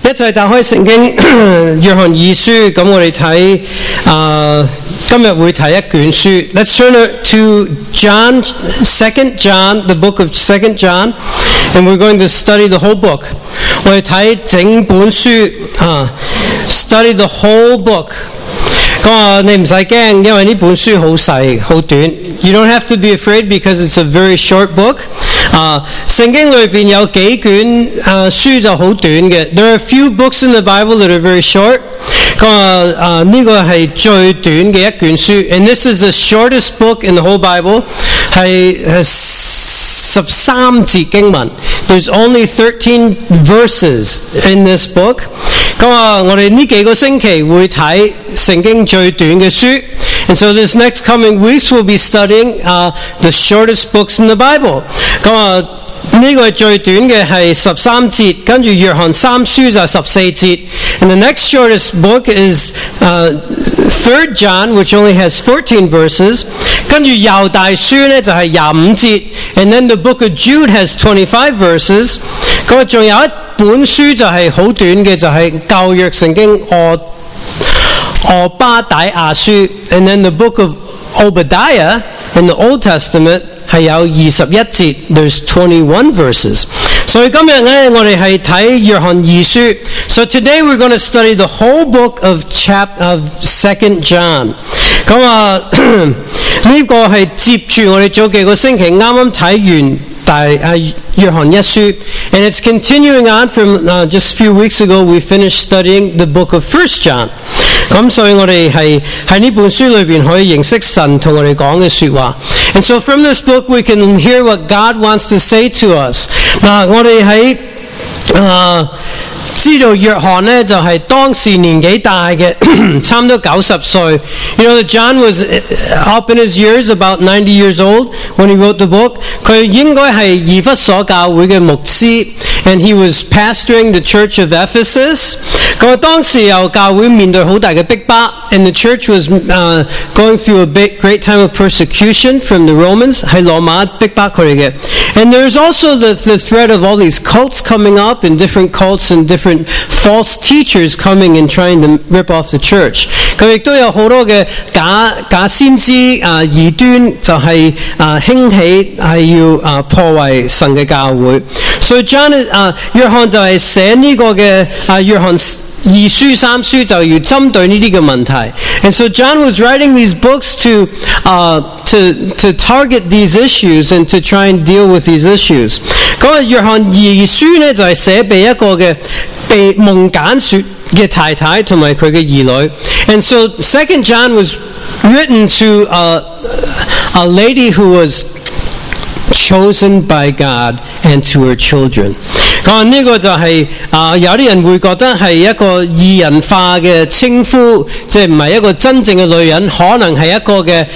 一齊打開聖經約翰二書，咁我哋睇今日會睇一卷書。Let's turn to John, 2 John, the book of 2 John, and we're going to study the whole book. 我哋睇整本書study the whole book. 咁你唔使驚，因為呢本書好細好短。You don't have to be afraid because it's a very short book. 聖經裏邊有幾卷書就好短嘅。There are a few books in the Bible that are very short. 呢個係最短嘅一卷書。And this is the shortest book in the whole Bible. 係13節經文。There's only 13 verses in this book. 我哋呢幾個星期會睇聖經最短嘅書。And so this next coming weeks we'll be studying the shortest books in the Bible. 呢個最短嘅係13節，跟住約翰三書就14節。And the next shortest book is 3 John, which only has 14 verses. 跟住猶大書呢就係25節。And then the book of Jude has 25 verses. 仲有一本書就係好短嘅，就係舊約聖經俄巴底亞書。And then the book of Obadiah in the Old Testament係有21節 ，there's 21 verses. 所以今日咧，我哋係睇約翰二書。So today we're going to study the whole book of 2 John. 呢個係接住我哋早幾個星期啱啱睇完約翰一書 and it's continuing on from just a few weeks ago we finished studying the book of 1 John. 咁所以我哋係喺呢本書裏邊可以認識神同我哋講嘅說話。And so from this book we can hear what God wants to say to us. 我哋喺知道約翰呢就係當時年紀大嘅，差唔多90歲。You know that John was up in his years, about 90 years old when he wrote the book. 佢應該係以弗所教會嘅牧師 and he was pastoring the church of Ephesus. 當時有教會面對好大嘅逼迫 and the church was going through a great time of persecution from the Romans. 係羅馬逼迫佢哋嘅。And there's also the threat of all these cults coming up and different cults and different false teachers coming and trying to rip off the church. 佢亦都有好多嘅假先知異端就係興起係要破壞神嘅教會。所以約翰就係寫呢個嘅約翰二書三書就要針對呢啲嘅問題。And so John was writing these books to target these issues and to try and deal with these issues. 約翰二書呢就係寫俾一個嘅被蒙揀選嘅太太同埋佢嘅兒女。And so 2 John was written to a lady who was chosen by God and to her children. 呢個就係有啲人會覺得係一個異人化嘅稱呼，即係唔係一個真正嘅女人，可能係一個嘅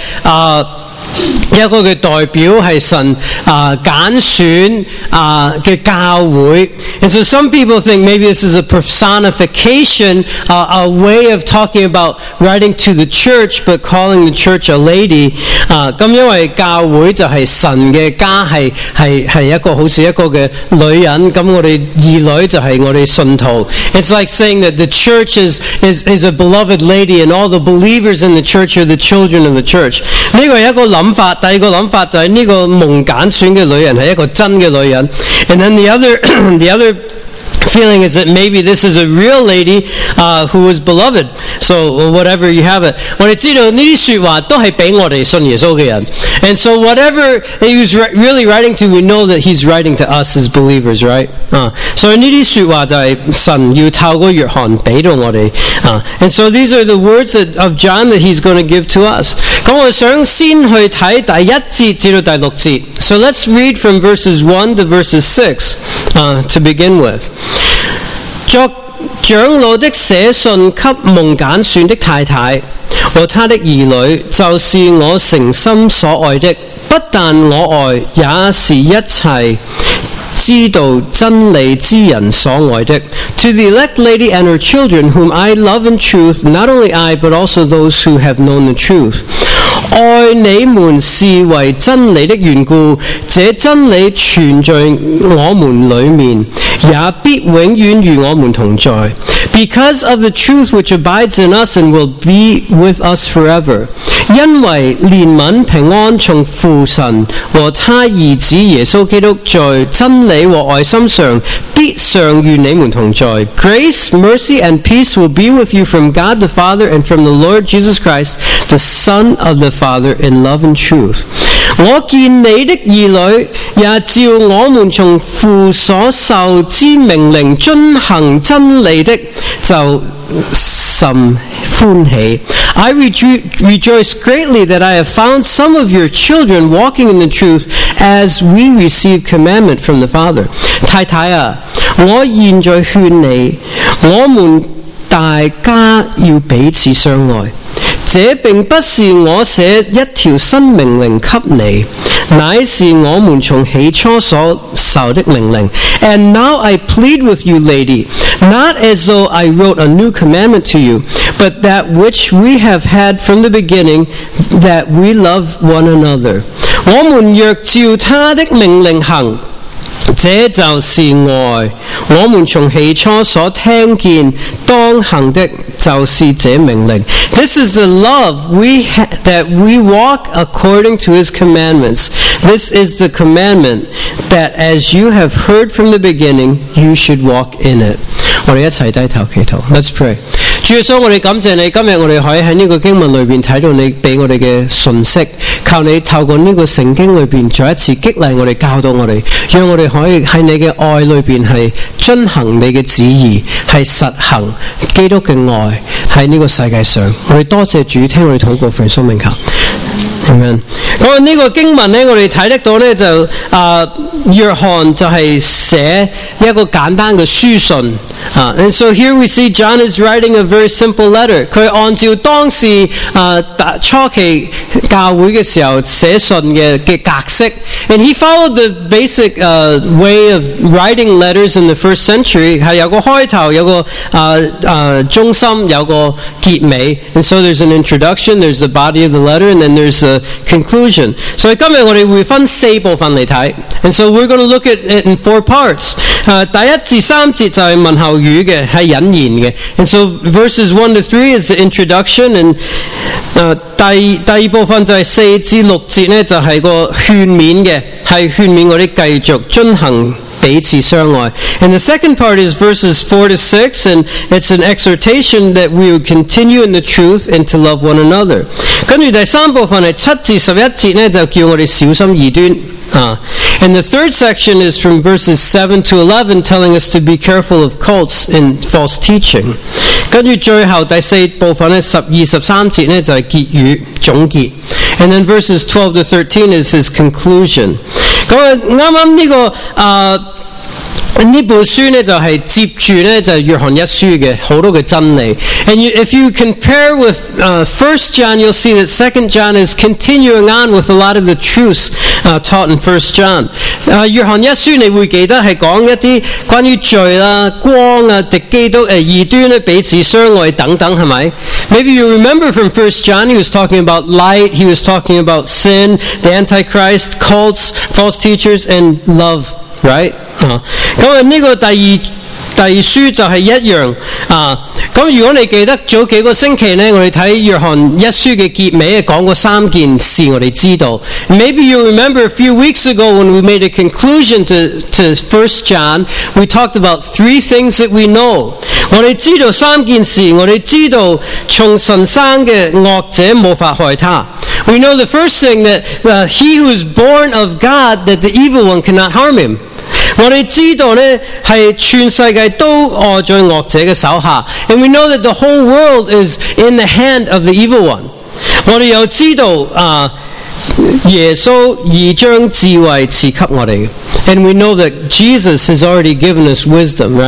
代表係神揀選嘅教會。And so some people think maybe this is a personification, a way of talking about writing to the church but calling the church a lady. 咁因為教會就係神嘅家，係一個好似一個嘅女人，咁我哋兒女就係我哋信徒。It's like saying that the church is a beloved lady and all the believers in the church are the children of the church. 呢個係一個諗法。第二個諗法就係呢個蒙揀選嘅女人係一個真嘅女人。And then the other feeling is that maybe this is a real lady who was beloved. So whatever you have it. 我哋知道呢啲說話都係俾我哋信耶穌嘅人。And so whatever he was really writing to, we know that he's writing to us as believers, right? 所以呢啲說話就係神要透過約翰俾到我哋。And so these are the words of John that he's going to give to us. 咁我想先去睇第一節至到第六節。So let's read from verses 1 to verses 6 to begin with. 作長老的寫信給蒙揀選的太太和他的兒女，就是我誠心所愛的，不但我愛，也是一切知道真理之人所愛的。To the elect lady and her children, whom I love in truth, not only I, but also those who have known the truth. 愛你們是為真理的緣故，這真理存在我們裏面，也必永遠與我們同在。Because of the truth which abides in us and will be with us forever. 因為憐憫平安從父神和他兒子耶穌基督在真理和愛心上必常與你們同在。Grace, mercy, and peace will be with you from God the Father and from the Lord Jesus Christ, the Son of the Father, in love and truth. 我見你的兒女也照我們從父所受之命令遵行真理的，就甚歡喜。I rejoice greatly that I have found some of your children walking in the truth as we receive commandment from the Father. 太太啊，我現在勸你，我們大家要彼此相愛。這並不是我寫一條新命令給你，乃是我們從起初所受的命令。And now I plead with you, lady, not as though I wrote a new commandment to you, but that which we have had from the beginning, that we love one another. 我們若照他的命令行，這就是愛。我們從起初所聽見當行的，就是這命令。This is the love that we walk according to his commandments. This is the commandment that as you have heard from the beginning, you should walk in it. 我哋一齊低頭祈禱。Let's pray. 主耶穌，我哋感謝你，今日我哋可以喺呢個經文裏邊睇到你俾我哋嘅信息，求你透過呢個聖經裏邊再一次激勵我哋，教導我哋，讓我哋可以喺你嘅愛裏邊係遵行你嘅旨意，係實行基督嘅愛喺呢個世界上。我哋多謝主，聽我哋禱告，奉耶穌名求。Amen. 咁呢個經文呢，我哋睇得到呢，就約翰就係寫一個簡單嘅書信And so here we see John is writing a very simple letter. 佢按照當時初期教會嘅時候寫信嘅格式 and he followed the basic way of writing letters in the first century. 係有個開頭，有個中心，有個結尾 and so there's an introduction, there's the body of the letter, and then there's a conclusion. 所以今日我哋會分4部分嚟睇 and so we're going to look at it in 4 parts. 第1至3節就係問候語嘅，係引言嘅 and so verses 1 to 3 is the introduction and 第2部分就係4至6節呢，就係個勸勉嘅，係勸勉我哋繼續遵行彼此相愛 and the second part is verses 4 to 6 and it's an exhortation that we would continue in the truth and to love one another 跟住第3部分係7至11節呢，就叫我哋小心異端And the third section is from verses 7 to 11 telling us to be careful of cults and false teaching 跟住最後第4部分呢12、13節呢，就係結語總結 And then verses 12 to 13 is his conclusion 咁啱啱呢個呢本書呢就係接住呢就係約翰一書嘅好多嘅真理 And if you compare with 1 John you'll see that 2 John is continuing on with a lot of the truths taught in 1 John 約翰一書你會記得係講一啲關於罪啦光啊敵基督異端咧彼此相愛等等係咪 Maybe you remember from 1 John he was talking about light he was talking about sin the Antichrist cults false teachers and love right 咁呢個第二書就係一樣咁如果你記得早幾個星期呢我哋睇約翰一書嘅結尾講過3件事我哋知道 Maybe you remember a few weeks ago when we made a conclusion to 1 John we talked about 3 things that we know 我哋知道3件事我哋知道從神生嘅惡者冇法害他 We know the first thing that he who is born of God that the evil one cannot harm him我哋知道呢係全世界都臥在惡者嘅手下 And we know that the whole world is in the hand of the evil one 我哋又知道耶穌已將智慧賜給我哋 And we know that Jesus has already given us wisdom, right?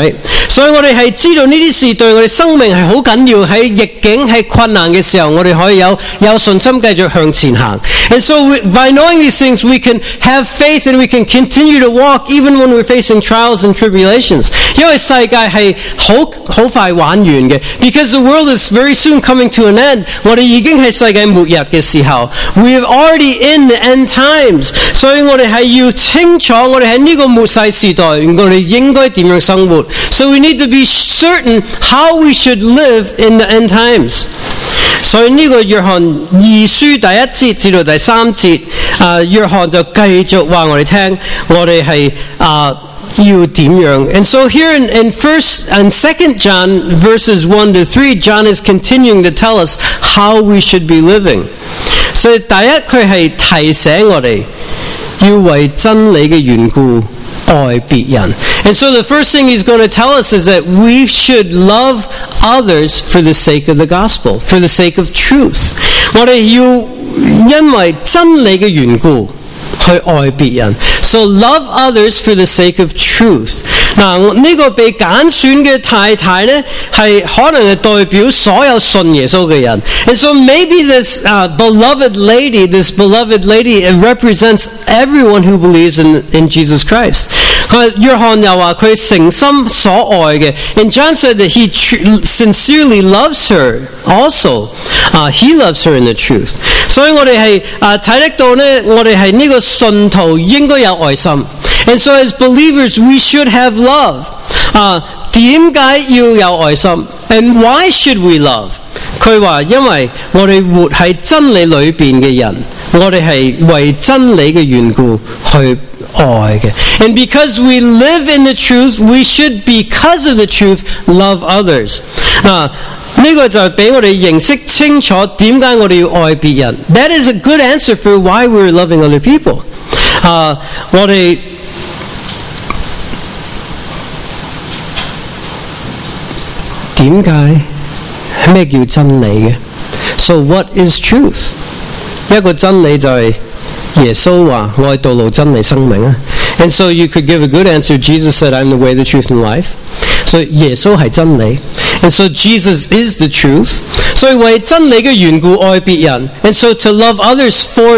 所以我哋係知道呢啲事對我哋生命係好緊要，喺逆境喺困難嘅時候，我哋可以有信心繼續向前行。And so by knowing these things, we can have faith and we can continue to walk even when we're facing trials and tribulations. 因為世界係好快玩完嘅 ，because the world is very soon coming to an end. 我哋已經係世界末日嘅時候 ，we are already in the end times. 所以我哋係要清楚，我哋喺呢個末世時代，我哋應該點樣生活。So we need to be certain how we should live in the end times. 所以呢個約翰2書第1節至到第3節，約翰就繼續話我哋聽，我哋係要點樣。And so here in 1st and 2nd John verses 1 to 3, John is continuing to tell us how we should be living. 所以第一佢係提醒我哋要為真理嘅緣故愛別人。And so the first thing he's going to tell us is that we should love others for the sake of the gospel, for the sake of truth. 我哋要因為真理嘅緣故去愛別人。So love others for the sake of truth. 嗱，呢個被揀選嘅太太呢，係可能係代表所有信耶穌嘅人。And so maybe this beloved lady represents everyone who believes in Jesus Christ. 約翰又話佢誠心所愛嘅。And John said that he sincerely loves her also. He loves her in the truth. 所以我哋係睇得到呢，我哋係呢個信徒應該有愛心。And so as believers, we should have love. 點解要有愛心 ？And why should we love? 佢話因為我哋活喺真理裏邊嘅人，我哋係為真理嘅緣故去愛嘅。And because we live in the truth, we should, because of the truth, love others. 呢個就俾我哋認識清楚點解我哋要愛別人。That is a good answer for why we're loving other people. 我哋點解咩叫真理嘅 ？So what is truth？ 一個真理就係耶穌話我係道路真理生命啊。And so you could give a good answer. Jesus said, "I'm the way, the truth, and life." So 耶穌係真理。And so Jesus is the truth. 所以為真理嘅緣故愛別人。And so to love others for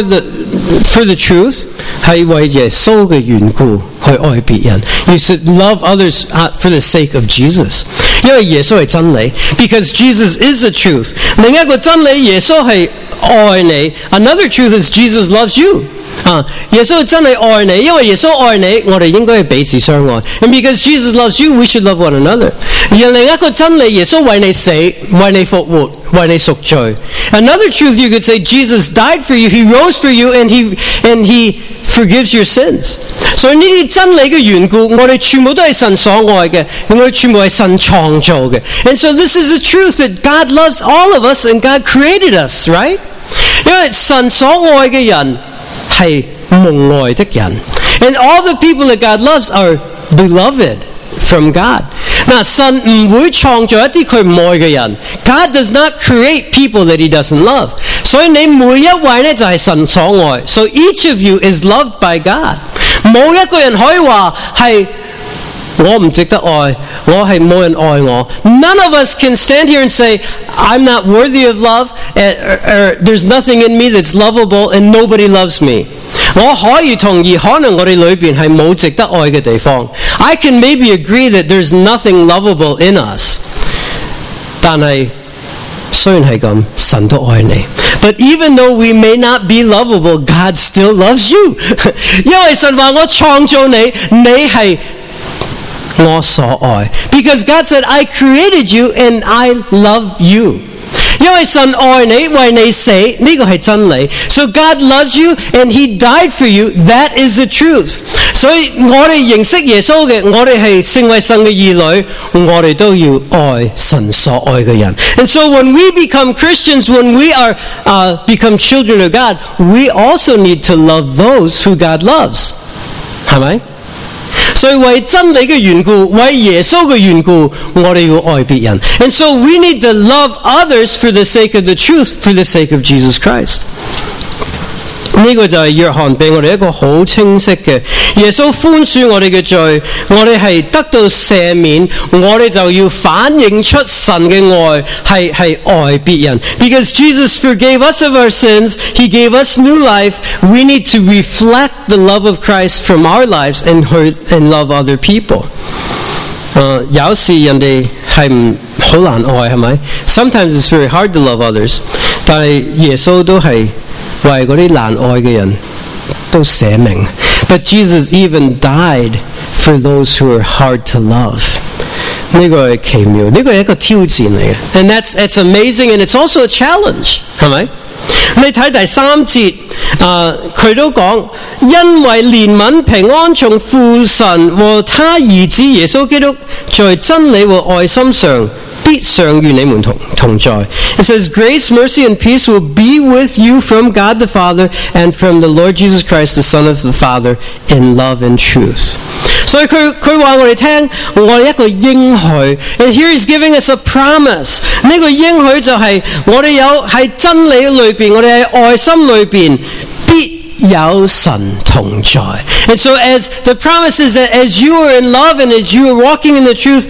the truth 係為耶穌嘅緣故去愛別人。You should love others for the sake of Jesus. 因為耶穌係真理。Because Jesus is the truth. 另一個真理，耶穌係愛你。Another truth is Jesus loves you. 耶穌真係愛你，因為耶穌愛你，我哋應該係彼此相愛。And because Jesus loves you, we should love one another. 而另一個真理，耶穌為你死，為你復活，為你贖罪。Another truth you could say, Jesus died for you, He rose for you, and He forgives your sins. 所以呢啲真理嘅緣故，我哋全部都係神所愛嘅，我哋全部係神創造嘅。And so this is the truth that God loves all of us and God created us, right? 因為神所愛嘅人係蒙愛的人 ，and all the people that God loves are beloved from God. 嗱，神唔會創造一啲佢唔愛嘅人。God does not create people that He doesn't love. 所以你每一位呢就係神所愛。So each of you is loved by God. 冇一個人可以話係我唔值得愛，我係冇人愛我。None of us can stand here and say, I'm not worthy of love, or there's nothing in me that's lovable and nobody loves me. 我可以同意，可能我哋裏邊係冇值得愛嘅地方。I can maybe agree that there's nothing lovable in us. 但係雖然係咁，神都愛你。But even though we may not be lovable, God still loves you. 因為神話我創造你，你係我所愛。Because God said, I created you and I love you. 因為神愛你，為你死，呢個係真理。So God loves you and He died for you. That is the truth. 所以我哋認識耶穌嘅，我哋係成為神嘅兒女，我哋都要愛神所愛嘅人。And so when we become Christians, when we are become children of God, we also need to love those who God loves. 係咪？所以為真理嘅緣故，為耶穌嘅緣故，我哋要愛別人。And so we need to love others for the sake of the truth, for the sake of Jesus Christ. 呢個就係約翰俾我哋一個好清晰嘅，耶穌寬恕我哋嘅罪，我哋係得到赦免，我哋就要反映出神嘅愛，係愛別人。Because Jesus forgave us of our sins, He gave us new life. We need to reflect the love of Christ from our lives and love other people. 有時人哋係唔好難愛，係咪？ Sometimes it's very hard to love others. 但係耶穌都係為嗰啲難愛嘅人都捨命。But Jesus even died for those who are hard to love. 呢個係奇妙，呢個係一個挑戰嚟嘅。And that's amazing, and it's also a challenge， 係咪？你睇第3節，佢都講，因為憐憫平安從父神和他兒子耶穌基督在真理和愛心上必上與你們同在。It says, grace, mercy, and peace will be with you from God the Father and from the Lord Jesus Christ, the Son of the Father, in love and truth. 所以佢話我哋聽，我哋一個應許 ，and here he's giving us a promise。呢個應許就係我哋有喺真理裏邊，我哋喺愛心裏邊必有神同在。And so as the promise is that as you are in love and as you are walking in the truth,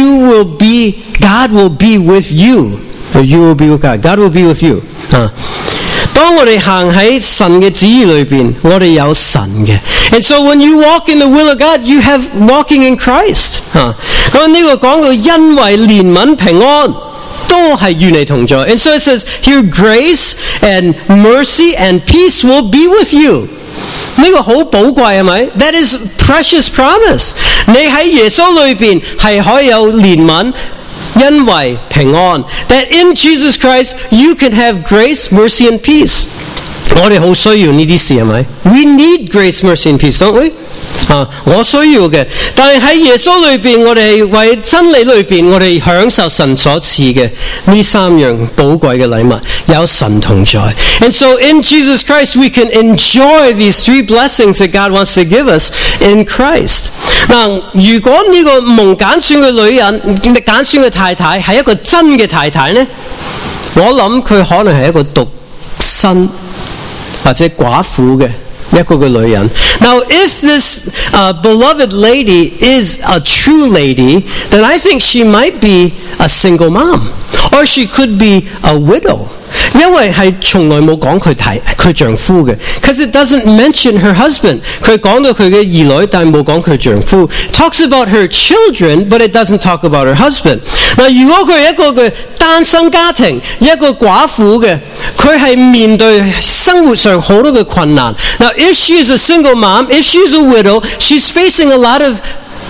God will be with you. Or you will be with God. God will be with you. 當我哋行喺神嘅旨意裏邊，我哋有神嘅。And so when you walk in the will of God, you have walking in Christ. 咁呢個講到因為憐憫平安。都係與你同在。And so it says here, grace and mercy and peace will be with you. 呢個好寶貴係咪？ That is precious promise. 你喺耶穌裏邊係可以有憐憫，因為平安。That in Jesus Christ you can have grace, mercy and peace. 我哋好需要呢啲事係咪？ We need grace, mercy and peace, don't we?我需要嘅，但係喺耶穌裏邊，我哋為真理裏邊，我哋享受神所賜嘅呢3樣寶貴嘅禮物，有神同在。And so in Jesus Christ we can enjoy these 3 blessings that God wants to give us in Christ. 嗱，如果呢個蒙揀選嘅女人，揀選嘅太太係一個真嘅太太呢，我諗佢可能係一個獨身或者寡婦嘅一個嘅女人。Now, if this beloved lady is a true lady, then I think she might be a single mom, or she could be a widow. 因為係從來冇講佢丈夫嘅 ，because it doesn't mention her husband. 佢講到佢嘅兒女，但係冇講佢丈夫。Talks about her children, but it doesn't talk about her husband. 嗱，如果佢係一個嘅單身家庭，一個寡婦嘅，佢係面對生活上好多嘅困難。Now, if she is a single mom, if she is a widow, she's facing a lot of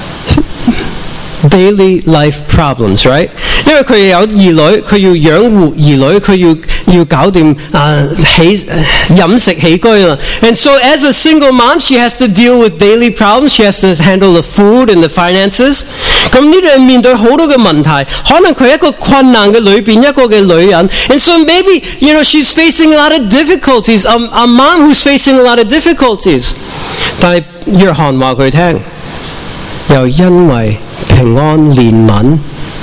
daily life problems, right? 因為佢有兒女，佢要養活兒女，佢要搞掂飲食起居啦。And so as a single mom, she has to deal with daily problems. She has to handle the food and the finances. 咁呢度係面對好多嘅問題，可能佢係一個困難嘅裏邊一個嘅女人。And so maybe, she's facing a lot of difficulties. A mom who's facing a lot of difficulties. 但係約翰話佢聽，又因為平安憐憫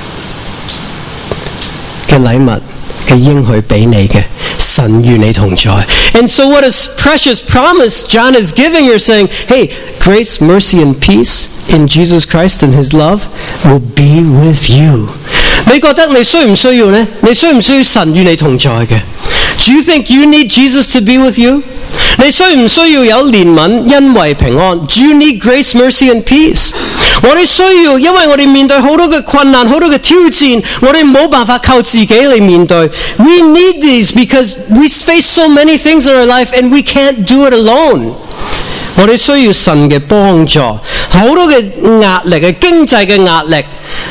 嘅禮物嘅應許俾你嘅，神與你同在。And so what a precious promise John is giving her, saying, hey, grace, mercy and peace in Jesus Christ and His love will be with you. 你覺得你需唔需要呢？你需唔需要神與你同在嘅？ Do you think you need Jesus to be with you? 你需唔需要有憐憫，因為平安 ？Do you need grace, mercy and peace? 我哋需要，因為我哋面對好多嘅困難，好多嘅挑戰，我哋冇辦法靠自己嚟面對。We need these because we face so many things in our life and we can't do it alone. 我哋需要神嘅幫助，好多嘅壓力嘅經濟嘅壓力，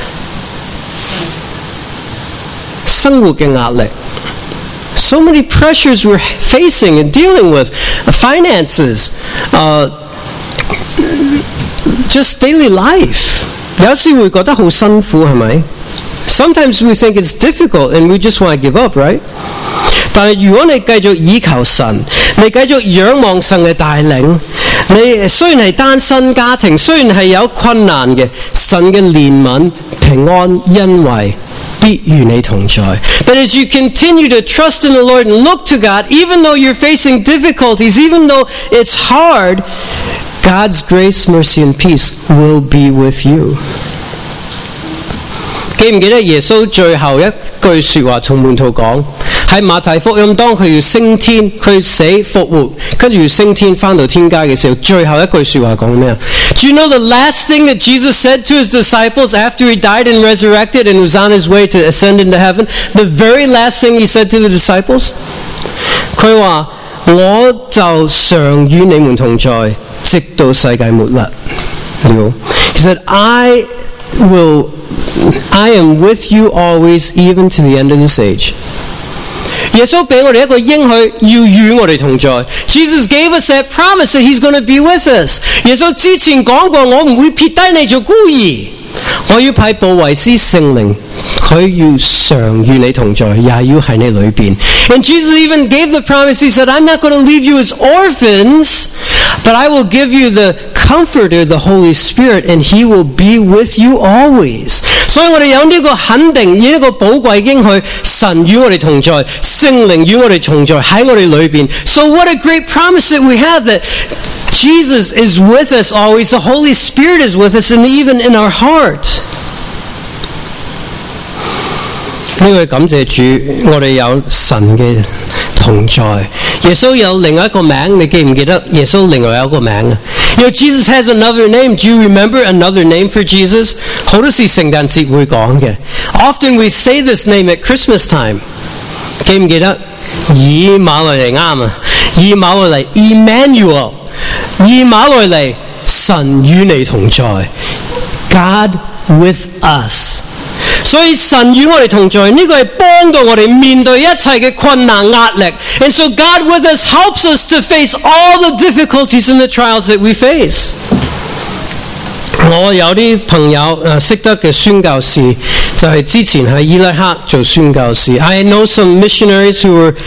生活嘅壓力。So many pressures we're facing and dealing with, finances, just daily life. 有時會覺得好辛苦，係咪？ Sometimes we think it's difficult and we just want to give up, right? 但係如果你繼續倚靠神，你繼續仰望神嘅帶領，你雖然係單身家庭，雖然係有困難嘅，神嘅憐憫、平安、恩惠必與你同在. But as you continue to trust in the Lord and look to God, even though you're facing difficulties, even though it's hard, God's grace, mercy, and peace will be with you. 記唔記得耶穌最後一句說話同門徒講？喺馬太福音當佢要升天，佢死復活，跟住要升天返到天家嘅時候，最後一句說話講咩啊？ Do you know the last thing that Jesus said to his disciples after he died and resurrected and was on his way to ascend into heaven? The very last thing he said to the disciples? 佢話我就常與你們同在，直到世界末日了。He said, I am with you always, even to the end of this age. 耶穌俾我哋一個應許，要與我哋同在。Jesus gave us that promise that He's going to be with us. 耶穌之前講過，我唔會撇低你做孤兒，我要派保惠師聖靈，佢要常與你同在，也要喺你裏邊。And Jesus even gave the promise. He said, I'm not going to leave you as orphans, but I will give you the Comforter, the Holy Spirit, and He will be with you always. 所以我哋有呢個肯定，呢個寶貴應許，神與我哋同在，聖靈與我哋同在，喺我哋裏邊。So what a great promise that we have that Jesus is with us always. The Holy Spirit is with us, and even in our heart. 呢位感謝主，我哋有神嘅同在。耶穌有另外一個名，你記唔記得？耶穌另外有一個名啊。You know, Jesus has another name. Do you remember another name for Jesus? 好多時聖誕節會講嘅。Often we say this name at Christmas time. 記唔記得？以馬內利啱啊！以馬內利 Emmanuel， 以馬內利神與你同在 ，God with us。所以神與我哋同在，呢個係幫到我哋面對一切嘅困難壓力。And so God with us helps us to face all the difficulties and the trials that we face. 我有啲朋友識得嘅宣教士，就係之前喺伊拉克做宣教士。I know some missionaries who were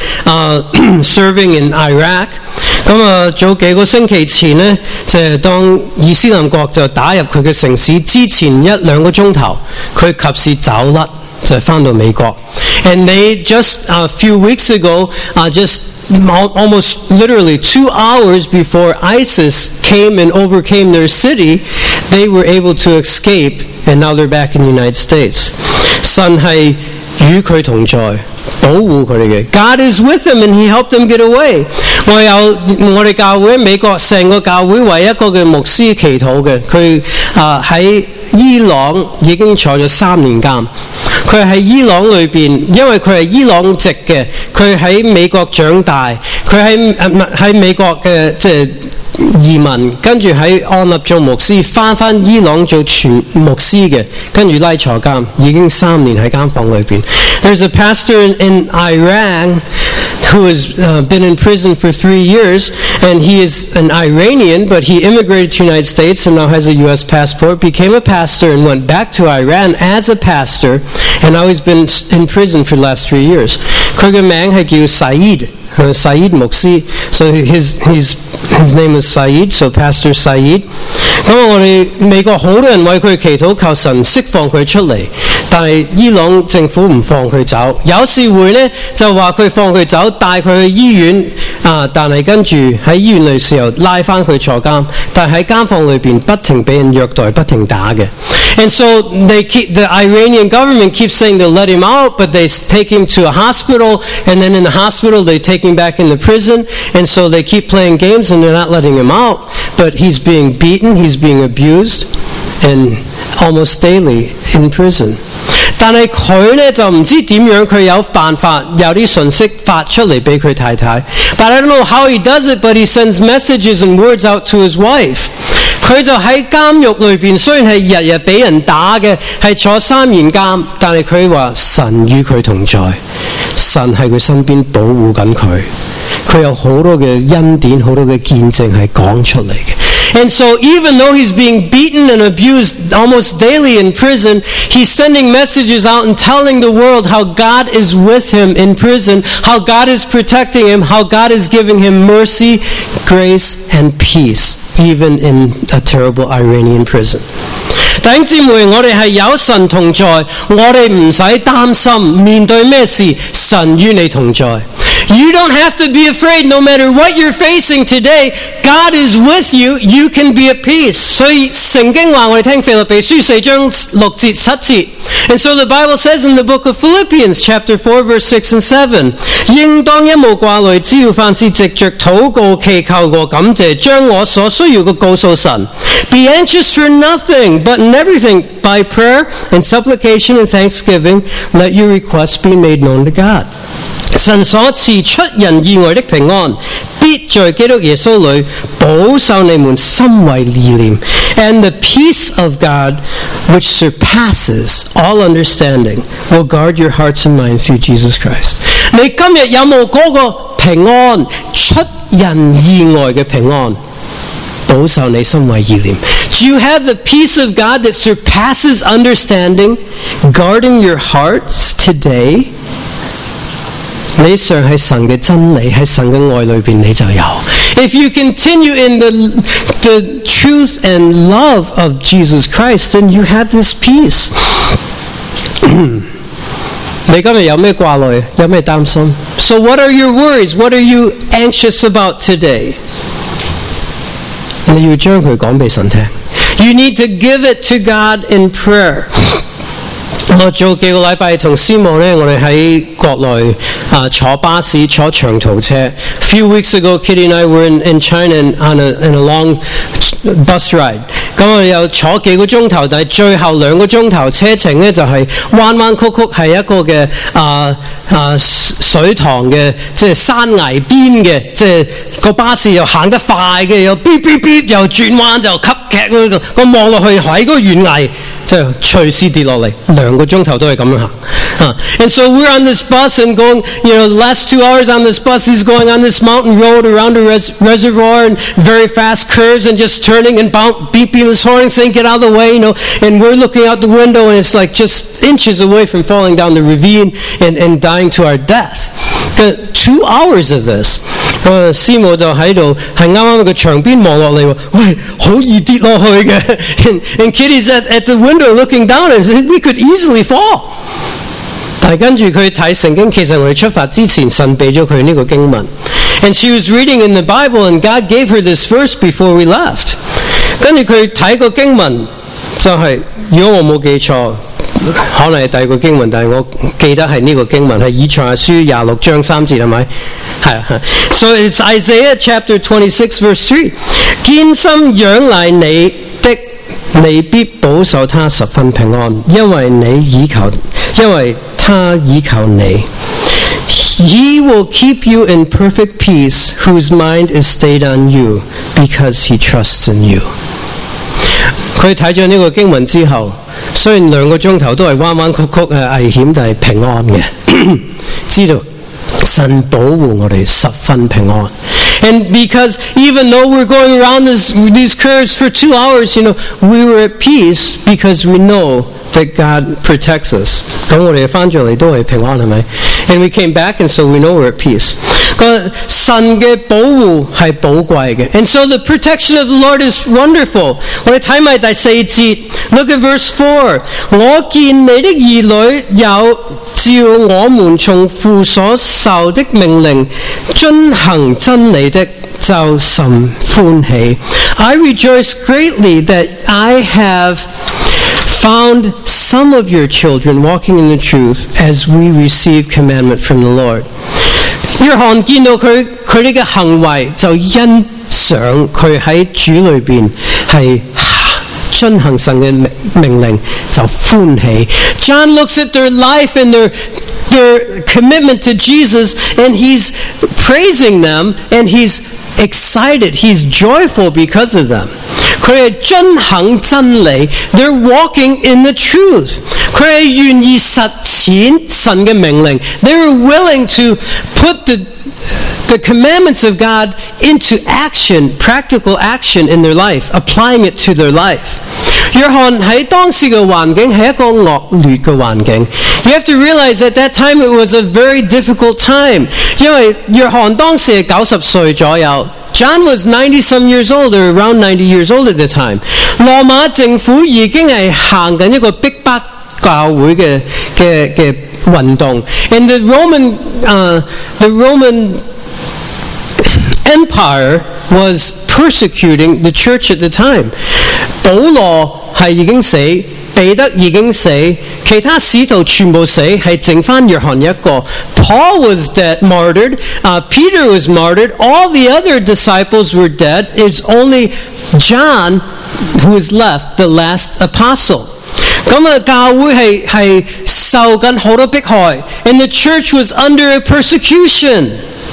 serving in Iraq. 咁早幾個星期前呢，就係當伊斯蘭國就打入佢嘅城市之前1-2個鐘頭，佢及時走甩，就係返到美國。And they just a few weeks ago, just almost literally 2 hours before ISIS came and overcame their city, they were able to escape, and now they're back in the United States. 神係與佢同在，保護佢哋嘅。God is with them and He helped them get away. 我哋教會喺美國成個教會為一個嘅牧師祈禱嘅，佢喺伊朗已經坐咗3年監。佢喺伊朗裏邊，因為佢係伊朗籍嘅，佢喺美國長大，佢喺美國嘅即係移民，跟住喺安立做牧師，翻伊朗做全牧師嘅，跟住拉坐監，已經3年喺間房裏邊。There's a pastor in Iran who has been in prison for 3 years, and he is an Iranian, but he immigrated to the United States and now has a U.S. passport, became a pastor and went back to Iran as a pastor, and now he's been in prison for the last 3 years. 佢嘅名係叫 Saeed 牧師 so his name is Saeed, so Pastor Saeed. 咁我哋美國好多人為佢祈禱，求神釋放佢出嚟，但係伊朗政府唔放佢走。有時會呢就話佢放佢走，帶佢去醫院但係跟住喺醫院嘅時候拉翻佢坐監，但係喺監房裏邊不停俾人虐待，不停打嘅。And so the Iranian government keeps saying they'll let him out, but they take him to a hospital, and then in the hospital they take him back into prison, and so they keep playing games and they're not letting him out, but he's being beaten, he's being abused, and almost daily in prison. 但係佢呢就唔知點樣，佢有辦法有啲信息發出嚟俾佢太太。But I don't know how he does it, but he sends messages and words out to his wife. 佢就喺監獄裏邊，雖然係日日俾人打嘅，係坐3年監，但係佢話神與佢同在，神喺佢身邊保護緊佢。佢有好多嘅恩典，好多嘅見證係講出嚟嘅。 And so even though he's being beaten and abused almost daily in prison, he's sending messages out and telling the world how God is with him in prison, how God is protecting him, how God is giving him mercy, grace, and peace, even in a terrible Iranian prison. 弟兄姊妹，我哋係有神同在，我哋唔使擔心面對咩事，神與你同在。You don't have to be afraid no matter what you're facing today. God is with you. You can be at peace. 所以聖經話我哋聽腓立比書4章6節7節。And so the Bible says in the book of Philippians chapter 4 verse 6 and 7, 應當一無掛慮，只要凡事藉着禱告、祈求和感謝，將我所需要嘅告訴神。Be anxious for nothing, but in everything by prayer and supplication and thanksgiving, let your requests be made known to God. 神所賜出人意外的平安，必在基督耶穌裏保守你們心懷意念。And the peace of God, which surpasses all understanding, will guard your hearts and minds through Jesus Christ. 你今日有冇嗰個平安，出人意外嘅平安？保守你心懷意念。Do you have the peace of God that surpasses understanding, guarding your hearts today? 你常喺神嘅真理，喺神嘅愛裏邊，你就有。If you continue in the truth and love of Jesus Christ, then you have this peace. 你今日有咩掛慮？有咩擔心？ So what are your worries? What are you anxious about today? 你要將佢講俾神聽。You need to give it to God in prayer. 我早幾個禮拜同師母呢，我哋喺國內坐巴士，坐長途車。A few weeks ago, Kitty and I were in China in a long bus ride. 咁我哋又坐幾個鐘頭，但係最後2個鐘頭車程呢，就係彎彎曲曲，係一個嘅水塘嘅，即係山崖邊嘅，即係個巴士又行得快嘅，又嗶嗶嗶，又轉彎就吸劇嗰個望落去喺嗰個懸崖，就隨時跌落嚟，2個鐘頭都係咁樣行。And so we're on this bus and going, the last 2 hours on this bus is going on this mountain road around a reservoir and very fast curves and just turning and beeping his horn saying, get out of the way, and we're looking out the window and it's like just inches away from falling down the ravine and dying to our death. 2 hours of this. 師母就喺度，係啱啱個牆邊望落嚟喎，喂，好易跌落去嘅。And Kitty's at the window looking down and said, we could easily fall. 但係跟住佢睇聖經，其實我哋出發之前，神俾咗佢呢個經文。And she was reading in the Bible and God gave her this verse before we left. 跟住佢睇個經文就係，如果我冇記錯，可能係第二個經文，但係我記得係呢個經文係以賽亞書26章3節，係咪？係啊。So it's Isaiah chapter 26 verse 3. 堅心仰賴你的，你必保守他十分平安，因為他倚靠你。He will keep you in perfect peace, whose mind is stayed on you, because he trusts in you. 佢睇咗呢個經文之後，雖然2個鐘頭都係彎彎曲曲危險，但係平安嘅，知道神保護我哋十分平安。And because even though we're going around these curves for 2 hours, we were at peace because we know that God protects us. 咁我哋翻咗嚟都係平安，係咪？ And we came back, and so we know we're at peace. 神嘅保護係寶貴嘅。And so the protection of the Lord is wonderful. 我哋睇埋第4節 ，Look at verse 4. 我見你的兒女有照我們從父所受的命令遵行真理的，就甚歡喜。I rejoice greatly that I have found some of your children walking in the truth as we receive commandment from the Lord. 約翰見到佢哋嘅行為，就欣賞佢喺主裏邊係遵行神嘅命令，就歡喜。John looks at their life and their commitment to Jesus, and he's praising them, and he's excited. He's joyful because of them. 佢係遵行真理 They're walking in the truth. 佢係願意實踐神嘅命令 They're willing to put the commandments of God into action, practical action in their life, applying it to their life. 約翰喺當時嘅環境係一個惡劣嘅環境 You have to realize at that time it was a very difficult time. 因為約翰當時係90歲左右 John was 90-some years old, or around 90 years old at the time. 羅馬政府已經係行緊一個逼迫教會嘅運動 And the Roman Empire was persecuting the church at the time. 保羅係已經死 彼得已經死 其他使徒全部死 係剩返約翰一個 Paul was martyred. Peter was martyred. All the other disciples were dead. It's only John who is left, the last apostle. 咁啊，教會係受緊好多迫害 And the church was under a persecution.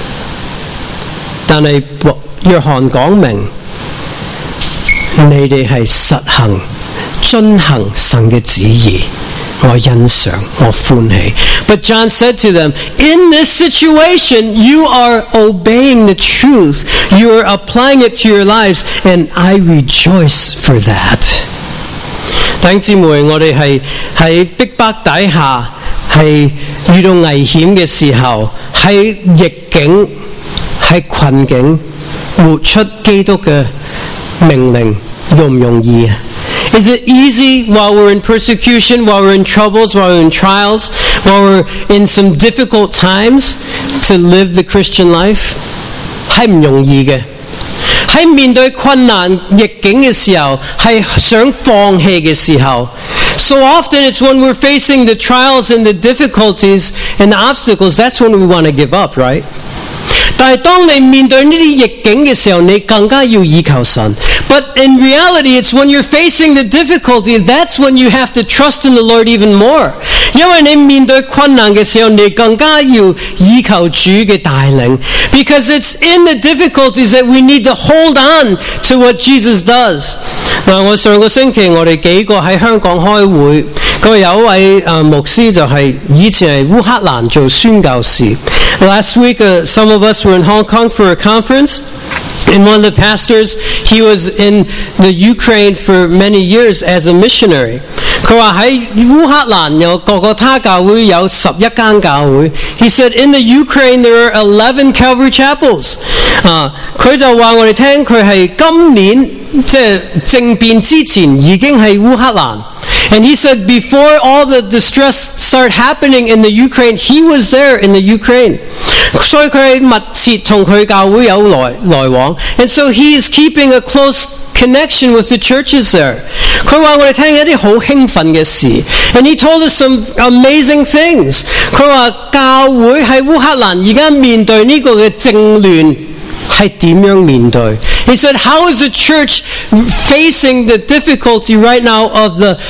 但係約翰講明你哋係實行遵行神嘅旨意我欣賞我歡喜 But John said to them In this situation you are obeying the truth You are applying it to your lives And I rejoice for that 弟兄姊妹我哋係喺逼迫底下係遇到危險嘅時候喺逆境喺困境活出基督嘅命令容唔容易啊Is it easy while we're in persecution, while we're in troubles, while we're in trials, while we're in some difficult times to live the Christian life? 係唔容易嘅。喺面對困難逆境嘅時候，係想放棄嘅時候。So often it's when we're facing the trials and the difficulties and the obstacles, that's when we want to give up, right? 但係當你面對呢啲逆境嘅時候，你更加要依靠神。But in reality, it's when you're facing the difficulty, that's when you have to trust in the Lord even more. 因為你面對困難嘅時候，你更加要依靠主嘅帶領。Because it's in the difficulties that we need to hold on to what Jesus does. 嗱，我上個星期我哋幾個喺香港開會，嗰有一位牧師就係以前係烏克蘭做宣教士。Last week, some of us were in Hong Kong for a conference. And one of the pastors, he was in the Ukraine for many years as a missionary. 佢話喺烏克蘭有各個他教會有11間教會。He said in the Ukraine there are 11 Calvary chapels. 佢就話我哋聽佢係今年即係政變之前已經係烏克蘭。And he said before all the distress started happening in the Ukraine, he was there in the Ukraine. 所以佢密切同佢教會有來往。And so he is keeping a close connection with the churches there. 佢話我哋聽一啲好興奮嘅事。And he told us some amazing things. 佢話教會喺烏克蘭而家面對呢個嘅政亂係點樣面對 He said, how is the church facing the difficulty right now of the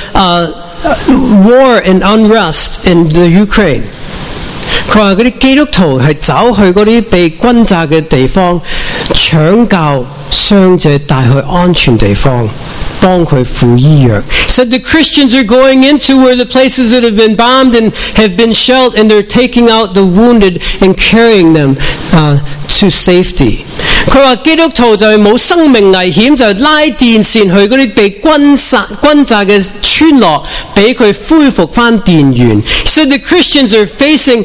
war and unrest in the Ukraine? 佢話嗰啲基督徒係走去嗰啲被轟炸嘅地方，搶救傷者帶去安全地方，幫佢付醫藥。He said the Christians are going into where the places that have been bombed and have been shelled, and they're taking out the wounded and carrying them to safety. 佢話基督徒就係冇生命危險，就係拉電線去嗰啲被轟炸嘅村落，俾佢恢復翻電源。He said the Christians are facing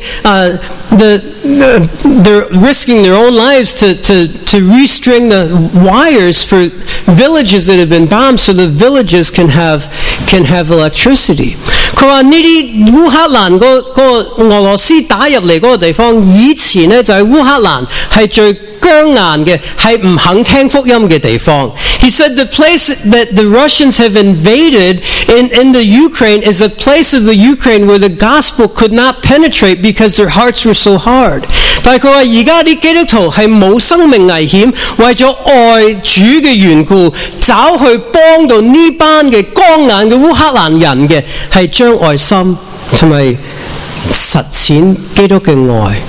they're risking their own lives to restring the wires for villages that have been bombed, so the villages can have electricity. 佢話呢啲烏克蘭嗰個俄羅斯打入嚟嗰個地方，以前呢就係烏克蘭係最僵硬嘅，係唔肯聽福音嘅地方。He said the place that the Russians have invaded in the Ukraine is a place of the Ukraine where the gospel could not penetrate because their hearts were so hard. 但係佢話而家啲基督徒係冇生命危險，為咗愛主嘅緣故，走去幫到呢班嘅剛硬嘅烏克蘭人嘅，係將愛心同埋實踐基督嘅愛。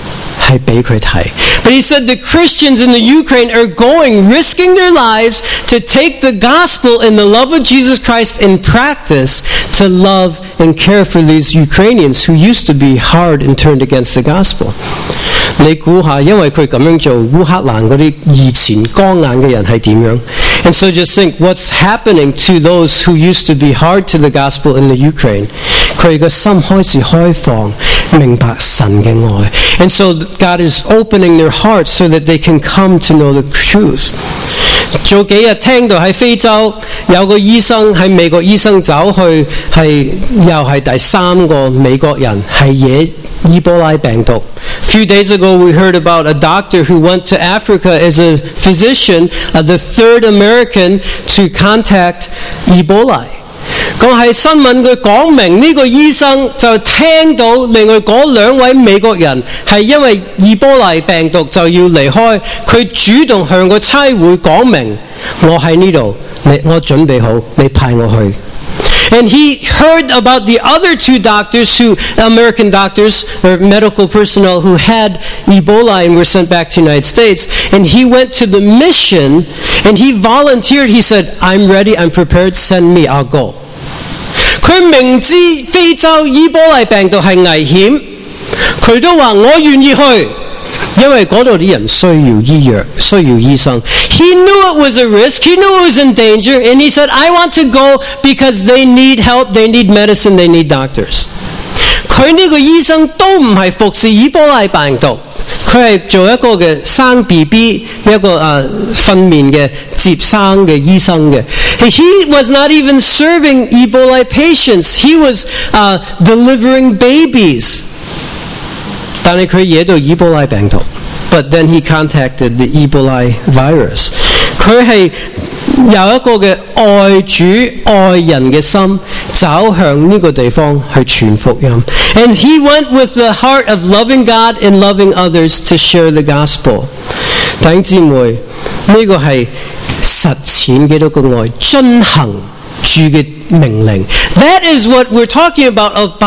係俾佢睇。But he said the Christians in the Ukraine are risking their lives to take the gospel and the love of Jesus Christ in practice to love and care for these Ukrainians who used to be hard and turned against the gospel. 你估下，因為佢咁樣做，烏克蘭嗰啲以前剛硬嘅人係點樣？ And so just think what's happening to those who used to be hard to the gospel in the Ukraine. 佢嘅心開始開放，明白神嘅愛。And so God is opening their hearts so that they can come to know the truth. 早幾日聽到喺非洲有個醫生喺美國醫生走去又係第3個美國人係惹伊波拉病毒。Few days ago we heard about a doctor who went to Africa as a physician, the 3rd American to contact Ebola. 咁喺新聞佢講明呢個醫生就聽到另外嗰2位美國人係因為伊波拉病毒就要離開，佢主動向個差會講明我喺呢度，我準備好，你派我去。And he heard about the other 2 doctors American doctors or medical personnel who had Ebola and were sent back to the United States. And he went to the mission and he volunteered. He said, I'm ready, I'm prepared, send me, I'll go. 佢明知非洲伊波拉病毒係危險，佢都話我願意去，因為嗰度啲人需要醫藥，需要醫生。He knew it was a risk. He knew it was in danger, and he said, I want to go because they need help, they need medicine, they need doctors. 佢呢個醫生都唔係服侍伊波拉病毒，佢係做一個嘅生 BB 一個訓練嘅接生嘅醫生嘅。He was not even serving Ebola patients. He was delivering babies. 但係佢惹到伊波拉病毒。But then he contacted the Ebola virus. 佢係有一個嘅愛主愛人嘅心，走向呢個地方去傳福音。And he went with the heart of loving God and loving others to share the gospel. 弟兄姊妹，呢個係實踐基督嘅愛，遵行主嘅命令。That is what we're talking about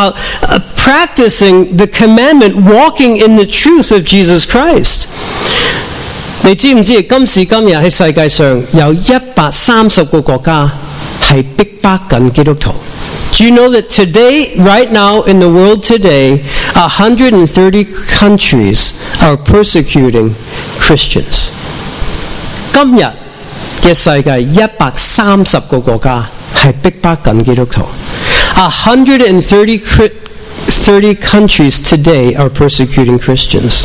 practicing the commandment, walking in the truth of Jesus Christ. 你知唔知今時今日喺世界上有130個國家係逼迫緊基督徒？ Do you know that today, right now in the world today, 130 countries are persecuting Christians? 今日嘅世界130個國家係逼迫緊基督徒。130 countries today are persecuting Christians.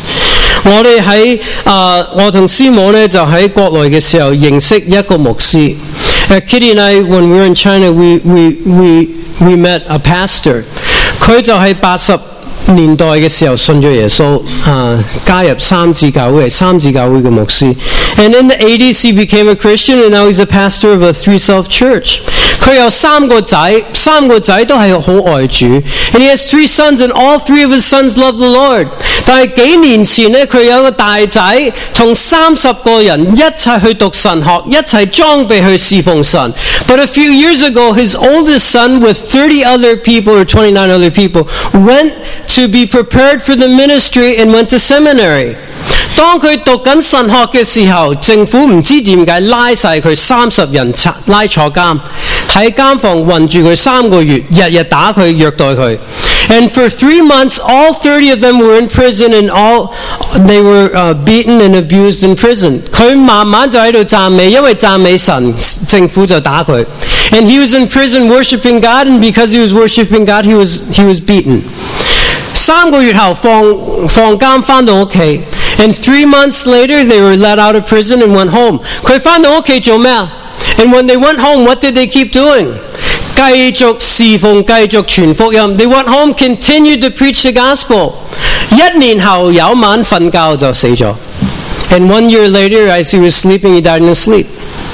我同師母呢就喺國內嘅時候認識一個牧師。Kitty and I, when we were in China, we met a pastor. 佢就係80年代嘅時候信咗耶穌，加入三自教會嘅牧師。And in the 80s he became a Christian, and now he's a pastor of a 3 Self church. 佢有3個仔都係好愛主。And he has 3 sons, and all 3 of his sons love the Lord. 但係幾年前呢，佢有個大仔同30個人一齊去讀神學，一齊裝備去侍奉神。But a few years ago, his oldest son with 30 other people or 29 other people went to be prepared for the ministry and went to seminary. 當佢讀緊神學嘅時候，政府唔知點解拉晒佢30人拉坐監，喺監房困住佢3個月，日日打佢，虐待佢。And for 3 months, all 30 of them were in prison, and they were beaten and abused in prison. 佢慢慢就喺度讚美，因為讚美神，政府就打佢。And he was in prison worshiping God, and because he was worshiping God, he was beaten. 3個月後放監返到屋企。And 3 months later, they were let out of prison and went home. 佢返到屋企做咩啊？ And when they went home, what did they keep doing? 繼續侍奉，繼續傳福音。They went home, continued to preach the gospel. 1年後有晚瞓覺就死咗。And 1 year later, as he was sleeping, he died in his sleep.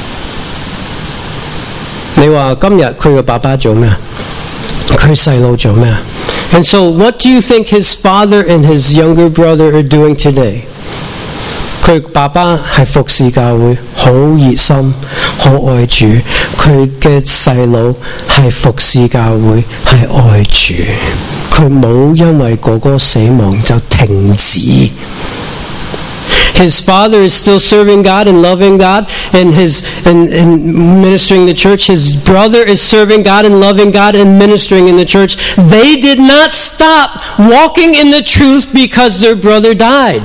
你話今日佢個爸爸做咩？佢細路做咩？And so what do you think his father and his younger brother are doing today? 佢佢爸爸係服侍教會，好熱心，好愛主。佢嘅細佬係服侍教會，係愛主。佢冇因為哥哥死亡就停止。His father is still serving God and loving God and ministering the church. His brother is serving God and loving God and ministering in the church. They did not stop walking in the truth because their brother died.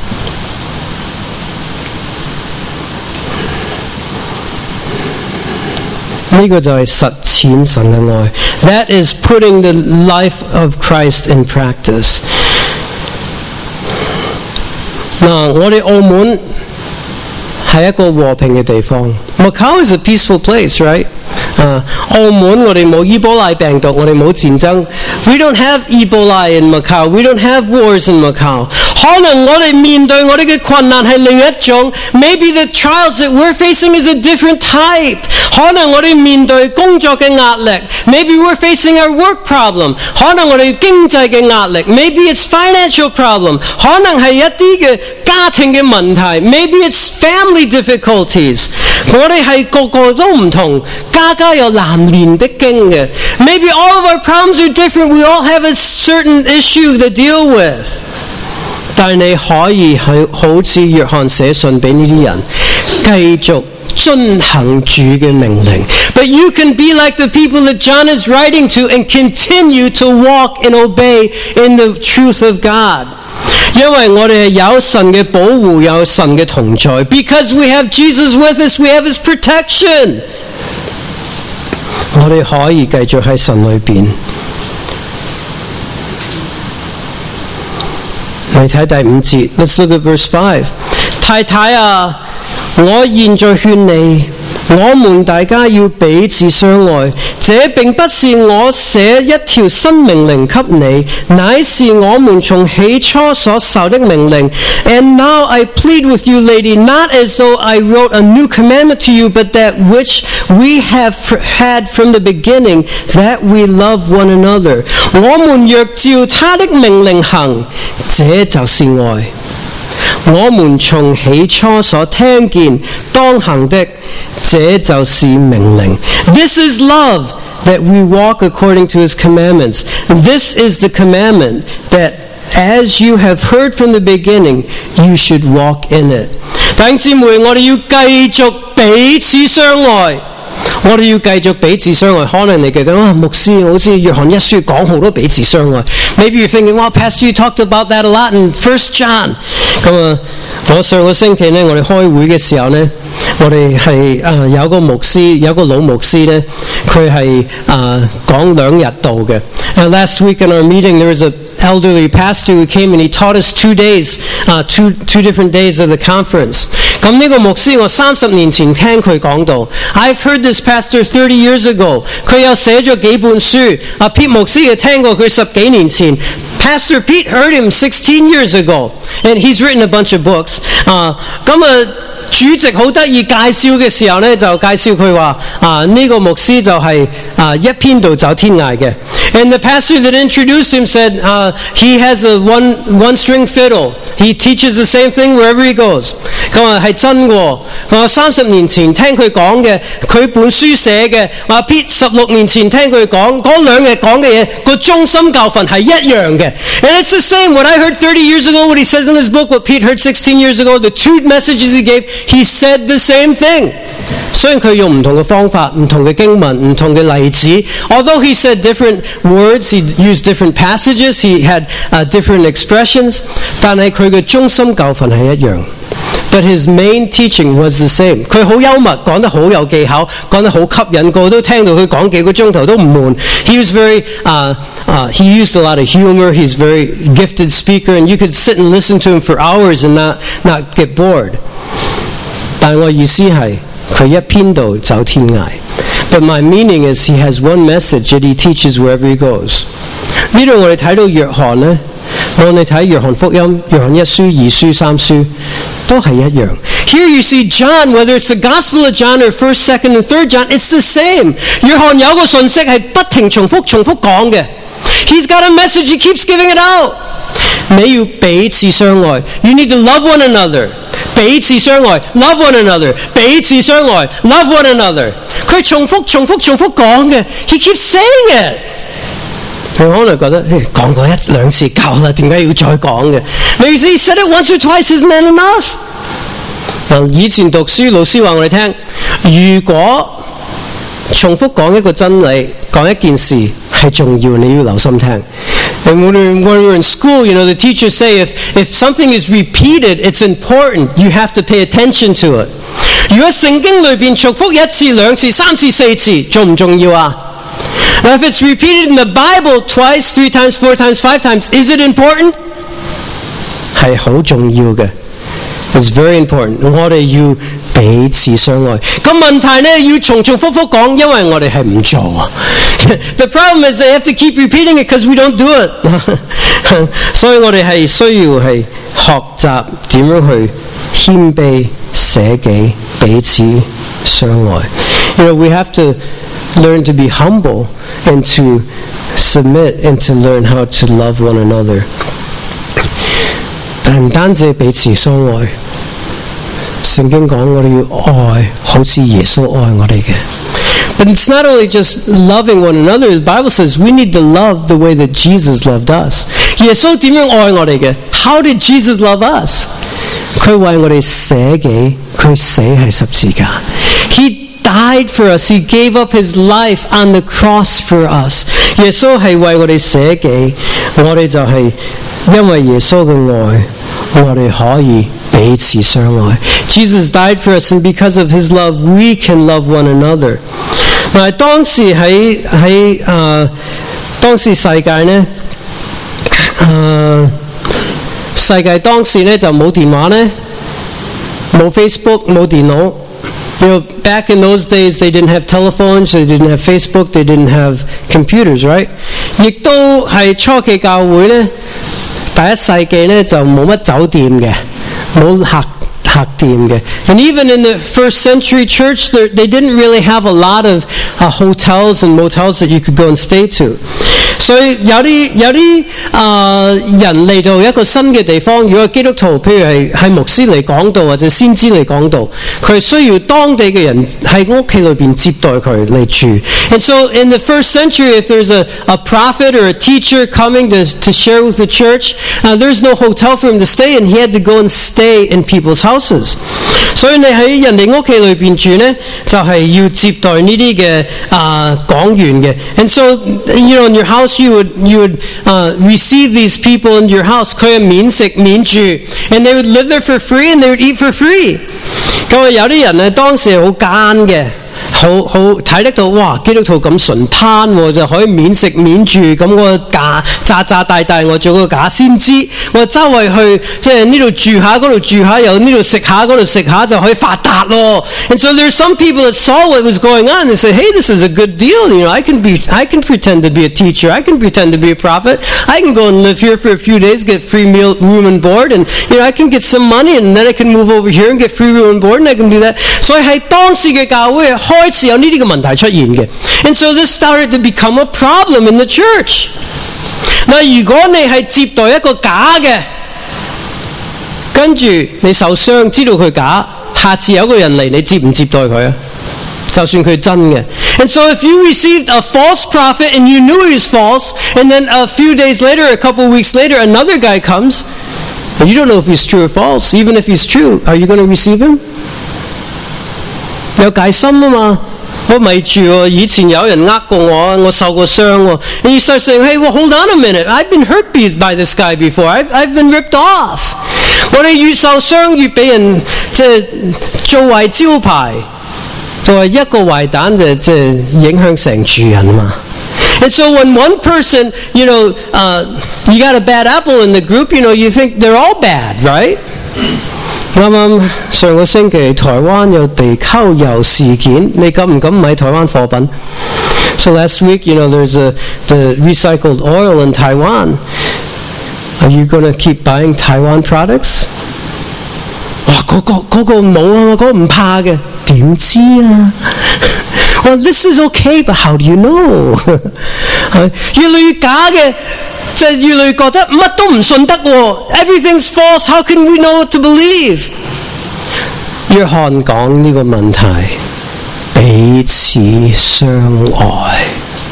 That is putting the life of Christ in practice. 我哋澳門係一個和平嘅地方。Macau is a peaceful place, right? 澳門我哋冇伊波拉病毒，我哋冇戰爭。We don't have Ebola in Macau. We don't have wars in Macau. 可能我哋面對我哋嘅困難係另一種。Maybe the trials that we're facing is a different type. 可能我哋面對工作嘅壓力。Maybe we're facing our work problem. 可能我哋經濟嘅壓力。Maybe it's financial problem. 可能係一啲嘅家庭嘅問題。Maybe it's family difficulties. 我哋係個個都唔同，家家有難念的經嘅。Maybe all of our problems are different. We all have a certain issue to deal with. 但你可以好似約翰寫信俾呢啲人，繼續遵行主嘅命令。But you can be like the people that John is writing to and continue to walk and obey in the truth of God. 因為我哋係有神嘅保護，有神嘅同在。Because we have Jesus with us, we have His protection. 我哋可以繼續喺神裏邊。你睇第5節 ，Let's look at verse 5。太太啊，我現在勸你，我們大家要彼此相愛。這並不是我寫一條新命令給你，乃是我們從起初所受的命令。And now I plead with you, lady, not as though I wrote a new commandment to you, but that which we have had from the beginning, that we love one another. 我們若照他的命令行，這就是愛。我們從起初所聽見當行的，這就是命令。This is love, that we walk according to His commandments. This is the commandment, that as you have heard from the beginning, you should walk in it. 弟兄姊妹，我哋要繼續彼此相愛。我哋要繼續彼此相愛。可能你記得牧師好似約翰一書講好多彼此相愛。Maybe you're thinking, well, Pastor, you talked about that a lot in 1 John. 咁我上個星期呢，我哋開會嘅時候呢，我哋係有個牧師，有個老牧師呢，佢係講2日道嘅。And last week in our meeting, there was an elderly pastor who came and he taught us 2 days, two different days of the conference. 咁呢個牧師我30年前聽佢講道。I've heard this pastor 30 years ago. 佢有寫咗幾本書。Pete 牧師就聽過佢10幾年前。Pastor Pete heard him 16 years ago, and he's written a bunch of books. 主席好得意介紹嘅時候呢，就介紹佢話呢個牧師就係一篇道走天涯嘅。And the pastor that introduced him said he has a one-string fiddle. He teaches the same thing wherever he goes. 咁係真喎。我30年前聽佢講嘅，佢本書寫嘅，Pete 16年前聽佢講嗰2日講嘅嘢，個中心教訓係一樣嘅。And it's the same. What I heard 30 years ago, what he says in his book, what Pete heard 16 years ago, the 2 messages he gave, he said the same thing. 雖然佢用唔同嘅方法、唔同嘅經文、唔同嘅例子 although he said different words, he used different passages, he had different expressions, 但係佢嘅中心教訓係一樣。But his main teaching was the same. 佢好幽默，講得好有技巧，講得好吸引，個個都聽到佢講幾個鐘頭都唔悶。He was very, he used a lot of humor. He's a very gifted speaker, and you could sit and listen to him for hours and not get bored. 但我意思係佢一篇道走天涯。But my meaning is he has one message that he teaches wherever he goes. 呢度我哋睇到約翰呢，我哋睇約翰福音、約翰1書、2書、3書都係一樣。Here you see John, whether it's the Gospel of John or 1st, 2nd, and 3rd John, it's the same. 約翰有個信息係不停重複講嘅。He's got a message, he keeps giving it out. 你要彼此相愛。You need to love one another. 彼此相愛 ，love one another， 彼此相愛 ，love one another。佢重複講嘅 ，he keeps saying it。佢可能覺得講過一兩次夠啦，點解要再講嘅 ？Maybe he said it once or twice, isn't that enough？ 以前讀書老師話我哋聽，如果重複講一個真理，講一件事係重要，你要留心聽。And when we're in school, the teachers say if something is repeated, it's important. You have to pay attention to it. 如果聖經裏邊重複一次、兩次、三次、四次，重唔重要啊？ Now, if it's repeated in the Bible twice, 3 times, 4 times, 5 times, is it important? 係好重要嘅。It's very important. 我哋要彼此相愛。咁問題呢，要重複講，因為我哋係唔做啊。The problem is they have to keep repeating it because we don't do it. 所以我哋係需要係學習點樣去謙卑、捨己、彼此相愛。We have to learn to be humble and to submit and to learn how to love one another. 但唔單止彼此相愛，聖經講我哋要愛，好似耶穌愛我哋嘅。But it's not only just loving one another. The Bible says we need to love the way that Jesus loved us. 耶穌點樣愛我哋嘅 ？How did Jesus love us? 佢為我哋捨己，佢死喺十字架。He died for us. He gave up his life on the cross for us. 耶穌係為我哋捨己，我哋就係因為耶穌嘅愛，我哋可以彼此相愛。Jesus died for us, and because of his love, we can love one another. 嗱，當時喺當時世界呢，世界當時呢就冇電話呢，冇 Facebook， 冇電腦。Back in those days, they didn't have telephones, they didn't have Facebook, they didn't have computers, right? 亦都係初期教會呢，第一世紀呢就冇乜酒店嘅，冇客店嘅。And even in the first century church, they didn't really have a lot of hotels and motels that you could go and stay to. 所以有啲人嚟到一個新嘅地方，如果基督徒，譬如係牧師嚟講道或者先知嚟講道，佢需要當地嘅人喺屋企裏邊接待佢嚟住。And so in the first century, if there's a prophet or a teacher coming to share with the church, there's no hotel for him to stay, and he had to go and stay in people's houses. 所以你喺人哋屋企裏邊住呢，就係要接待呢啲嘅講員嘅。And so in your house you would receive these people into your house. 佢係免食免住 and they would live there for free and they would eat for free. 咁有啲人呢，當時係好奸嘅。好睇得到哇！基督徒咁純攤喎，就可以免食免住，咁我詐大，我做個假先知，我周圍去即係呢度住下，嗰度住下，又呢度食下，嗰度食下，就可以發達咯。And so there's some people that saw what was going on and said, "Hey, this is a good deal. I can pretend to be a teacher. I can pretend to be a prophet. I can go and live here for a few days, get free meal, room and board, and I can get some money, and then I can move over here and get free room and board, and I can do that." 所以喺當時嘅教會開始有呢啲嘅問題出現嘅 ，and so this started to become a problem in the church。嗱，如果你係接待一個假嘅，跟住你受傷，知道佢假，下次有個人嚟，你接唔接待佢啊？就算佢真嘅。And so if you received a false prophet and you knew he was false, and then a few days later, a couple of weeks later, another guy comes, and you don't know if he's true or false. Even if he's true, are you going to receive him?有戒心啊嘛，我咪住喎。以前有人呃過我，我受過傷喎。And you start saying, "Hey, well, hold on a minute. I've been hurt by this guy before. I've been ripped off." 我哋越受傷，越俾人即係做壞招牌，就係一個壞蛋就即係影響成住人嘛。And so when one person, you got a bad apple in the group, you think they're all bad, right?啱啱上個星期台灣有地溝油事件，你敢唔敢買台灣貨品 ？So last week, there's the recycled oil in Taiwan. Are you going to keep buying Taiwan products? 哇，嗰個冇啊，嗰個唔怕嘅，點知啊？Well, this is okay, but how do you know? 越嚟越假嘅。就越嚟越覺得乜都唔信得喎 ，everything's false. How can we know what to believe？ 約翰講呢個問題，彼此相愛。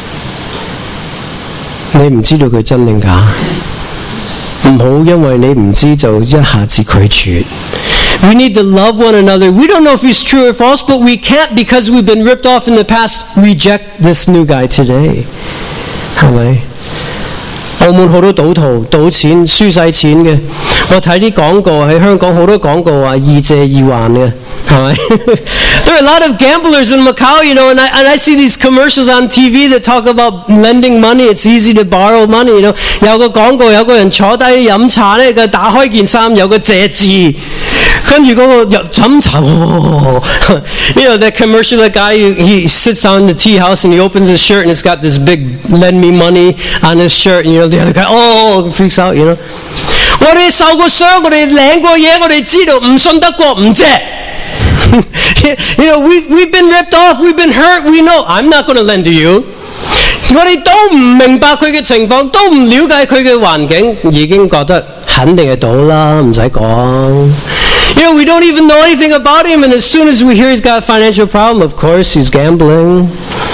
你唔知道佢真定假，唔好因為你唔知就一下子拒絕。We need to love one another. We don't know if he's true or false, but we can't, because we've been ripped off in the past, reject this new guy today. 係咪？澳門好多賭徒賭錢輸晒錢嘅，我睇啲廣告喺香港好多廣告話易借易還嘅，係咪？There are a lot of gamblers in Macau, you know, and I see these commercials on TV that talk about lending money. It's easy to borrow money, you know. 有個廣告有個人坐低飲茶咧，佢打開件衫有個借字，跟住嗰個飲茶，you know that commercial, that guy he sits down in the tea house and he opens his shirt and it's got this big lend me money on his shirt, and, you know, the other guy freaks out, you know. 我哋受過傷，我哋領過嘢，我哋知道唔信得過唔借。You know, we've been ripped off, we've been hurt, we know I'm not going to lend to you. 我哋都唔明白佢嘅情況，都唔了解佢嘅環境，已經覺得肯定係賭啦，唔使講。You know, we don't even know anything about him, and as soon as we hear he's got a financial problem, of course he's gambling.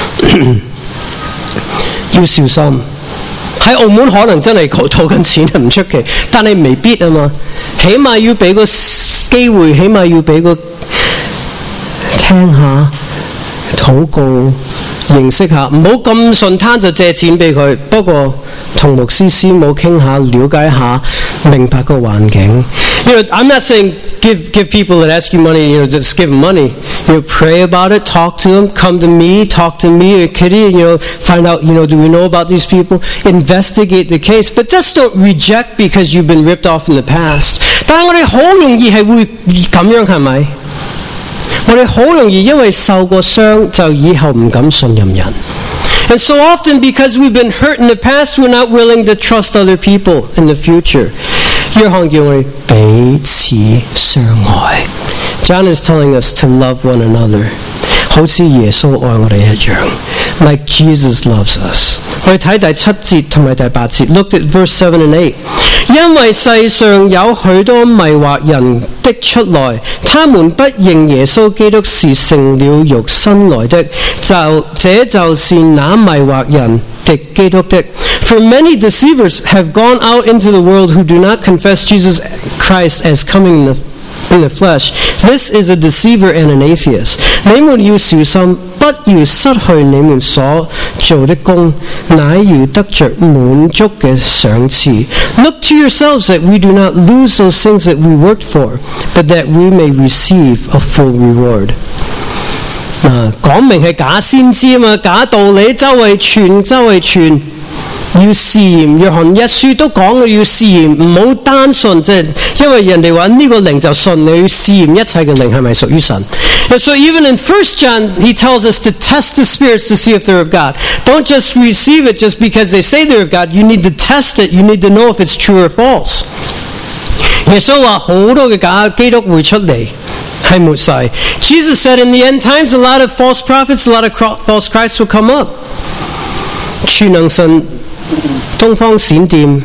要小心。喺澳門可能真係賭緊錢唔出奇，但係未必啊嘛。起碼要俾個機會，起碼要俾個聽下禱告，認識下，唔好咁順攤就借錢俾佢。不過同牧師師母傾下，了解下，明白個環境。You know, I'm not saying give people that ask you money, you know, just give them money. You know, pray about it, talk to them, come to me, talk to me, or Kitty, you know, find out, you know, do we know about these people? Investigate the case, but just don't reject because you've been ripped off in the past. 但係我哋好容易係會咁樣，係咪？我哋好容易因為受過傷，就以後唔敢信任人。And so often, because we've been hurt in the past, we're not willing to trust other people in the future. 約翰叫我哋彼此相愛。John is telling us to love one another， 好似耶穌愛我哋一樣 ，like Jesus loves us。我哋睇第7節同埋第8節 ，Look at verse 7 and 8。因為世上有許多迷惑人的出來，他們不認耶穌基督是成了肉身來的，這就是那迷惑人敵基督的。For many deceivers have gone out into the world who do not confess Jesus Christ as coming in the flesh. This is a deceiver and an atheist. 你們要小心，不要失去你們所做的工，乃要得着滿足嘅賞賜。Look to yourselves that we do not lose those things that we worked for, but that we may receive a full reward. 講明係假先知啊嘛，假道理周圍傳。要試驗，約翰一書都講嘅要試驗，唔好單信，即係因為人哋話呢個靈就信，你要試驗一切嘅靈係咪屬於神。And so even in 1 John, he tells us to test the spirits to see if they're of God. Don't just receive it just because they say they're of God. You need to test it. You need to know if it's true or false. 耶穌話好多嘅假基督會出嚟。係末世。Jesus said in the end times, a lot of false prophets, a lot of false Christs will come up. 全能神東方閃電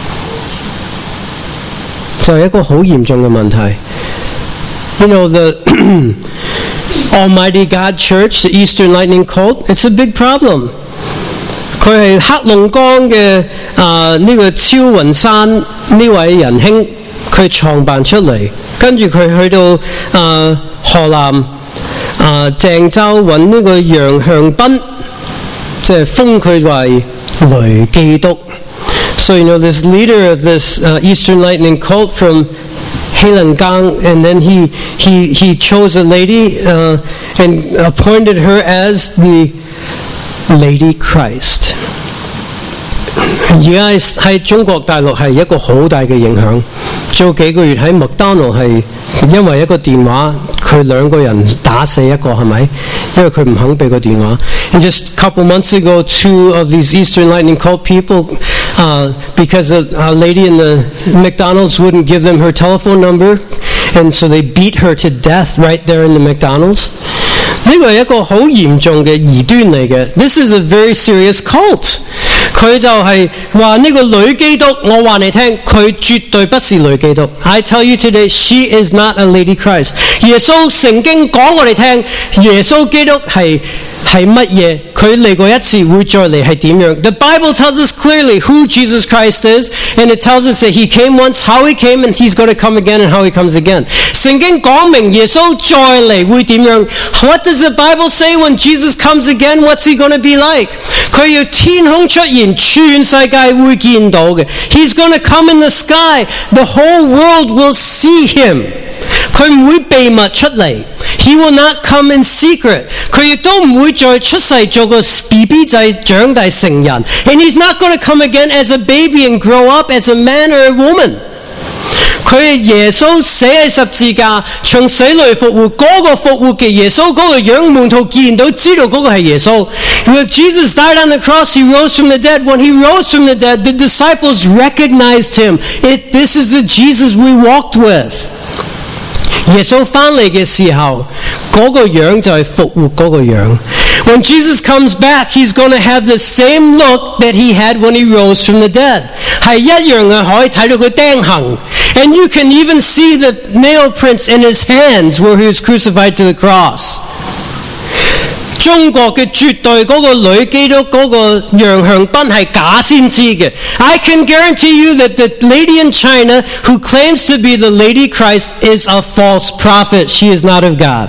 就係一個好嚴重嘅問題。You know, the Almighty God Church, the Eastern Lightning Cult, it's a big problem. 佢係黑龍江嘅呢個超雲山呢位仁兄，佢創辦出嚟，跟住佢去到河南鄭州揾呢個楊向斌，即係封佢為雷基督。So you know this leader of this Eastern Lightning cult from Heilongjiang, and then he chose a lady and appointed her as the Lady Christ. 而家喺中國大陸係一個好大嘅影響。早幾個月喺麥當勞係因為一個電話，佢兩個人打死一個係咪？因為佢唔肯俾個電話。And just a couple months ago, 2 of these Eastern Lightning cult people, because a lady in the McDonald's wouldn't give them her telephone number, and so they beat her to death right there in the McDonald's. 呢個係一個好嚴重嘅異端嚟嘅。This is a very serious cult. 佢就係話呢個女基督，我話你聽，佢絕對不是女基督。I tell you today, she is not a lady Christ. 耶穌聖經講我哋聽，耶穌基督係乜嘢？佢嚟過一次，會再嚟係點樣？ The Bible tells us clearly who Jesus Christ is, and it tells us that he came once, how he came, and he's going to come again, and how he comes again. 聖經講明耶穌再嚟會點樣？ What does the Bible say when Jesus comes again? What's he going to be like? 佢要天空出現，全世界會見到嘅。He's going to come in the sky. The whole world will see him. 佢唔會秘密出嚟。He will not come in secret. 佢亦都唔會再出世做個 BB 仔長大成人。And he's not going to come again as a baby and grow up as a man or a woman. 佢係耶穌死喺十字架，從死裏復活，嗰個復活嘅耶穌，嗰個樣門徒見到知道嗰個係耶穌。When Jesus died on the cross, he rose from the dead. When he rose from the dead, the disciples recognized him. This is the Jesus we walked with. 耶穌返嚟嘅時候，嗰個樣就係復活嗰個樣。When Jesus comes back, he's going to have the same look that he had when he rose from the dead. 係一樣嘅，可以睇到佢釘痕。And you can even see the nail prints in his hands where he was crucified to the cross. 中國嘅絕對嗰個女基督嗰個楊向斌係假先知嘅。I can guarantee you that the lady in China who claims to be the Lady Christ is a false prophet. She is not of God.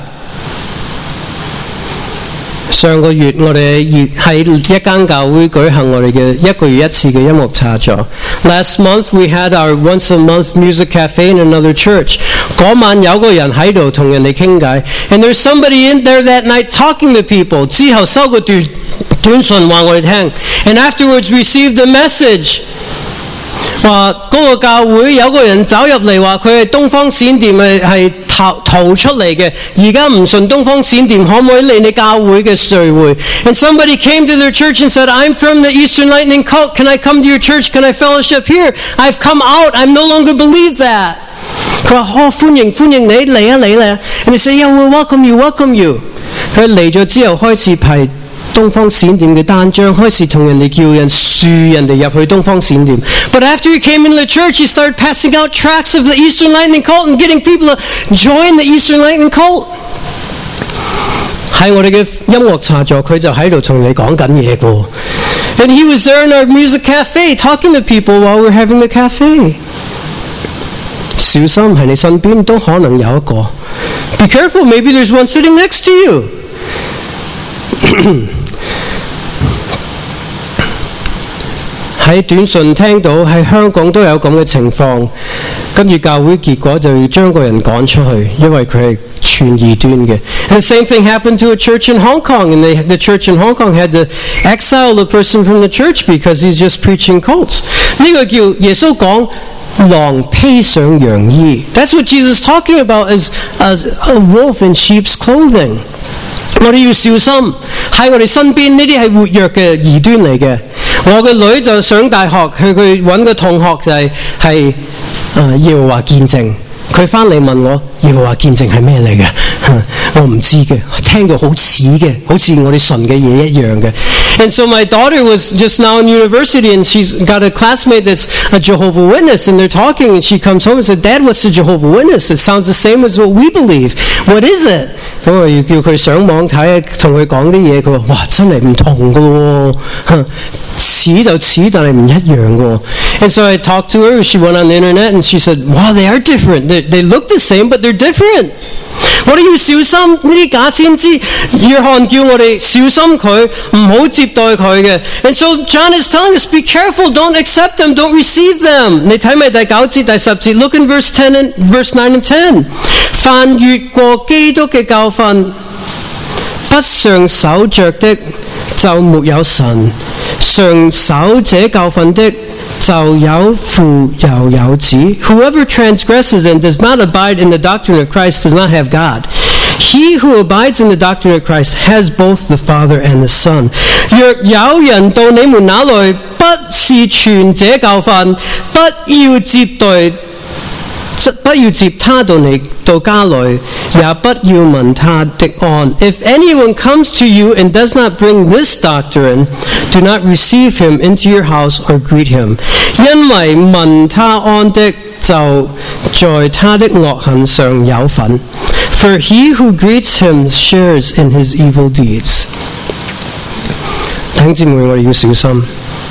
上個月我哋喺一間教會舉行我哋嘅一個月一次嘅音樂茶座。Last month we had our once a month music cafe in another church. 嗰晚有個人喺度同人哋傾偈 ，and there's somebody in there that night talking to people. 之後收個短信話我哋聽 ，and afterwards received a message. 話嗰個教會有個人走入嚟話佢係東方閃電係逃出嚟嘅，而家唔信東方閃電，可唔可以嚟你教會嘅聚會 ？And somebody came to their church and said, "I'm from the Eastern Lightning cult. Can I come to your church? Can I fellowship here? I've come out. I no longer believe that." 佢話：歡迎你嚟啊嚟啊 ！And they say, "Yeah, we'll welcome you." 佢嚟咗之後開始派東方閃電嘅單張，開始同人哋叫人輸人哋入去東方閃電。But after he came into the church, he started passing out tracts of the Eastern Lightning cult and getting people to join the Eastern Lightning cult. 喺我哋嘅音樂茶座，佢就喺度同你講緊嘢㗎。And he was there in our music cafe talking to people while we're having the cafe. 小心喺你身邊都可能有一個。Be careful, maybe there's one sitting next to you. 喺短信聽到喺香港都有咁嘅情況，跟住教會結果就要將個人趕出去，因為佢係傳異端嘅。And the same thing happened to a church in Hong Kong, and the church in Hong Kong had to exile the person from the church because he's just preaching cults. 呢個叫耶穌講狼披上羊衣。That's what Jesus is talking about as a wolf in sheep's clothing. 我哋要小心喺我哋身邊呢啲係活躍嘅異端嚟嘅。我嘅女就上大學，佢揾個同學就係耶和華見證，佢翻嚟問我耶和華見證係咩嚟嘅？我唔知嘅，聽到好似嘅，好似我哋信嘅嘢一樣嘅。And so my daughter was just now in university, and she's got a classmate that's a Jehovah's Witness, and they're talking, and she comes home and said, "Dad, what's a Jehovah's Witness? It sounds the same as what we believe. What is it?" 咁我要叫佢上網睇，同佢講啲嘢，佢話：哇，真係唔同㗎喎，似就似，但係唔一樣㗎。And so I talked to her. She went on the internet, and she said, "Wow, they are different. They look the same, but they're different." 我哋要小心呢啲假先知，約翰叫我哋小心佢，唔好接待佢嘅。And so John is telling us, be careful, don't accept them, don't receive them. 你睇埋第9節、第10節 ，look in verse 9 and 10。凡越過基督嘅教訓，不上守着的，就沒有神；上守這教訓的，就有父又有子。Whoever transgresses and does not abide in the doctrine of Christ does not have God. He who abides in the doctrine of Christ has both the Father and the Son. 若有人到你們那裏，不是傳這教訓，不要接他到家裏， 也不要問他的安。If anyone comes to you and does not bring this doctrine, do not receive him into your house or greet him. 因為問他安的就在他的惡行上有份。For he who greets him shares in his evil deeds. 弟兄姊妹，我哋要小心。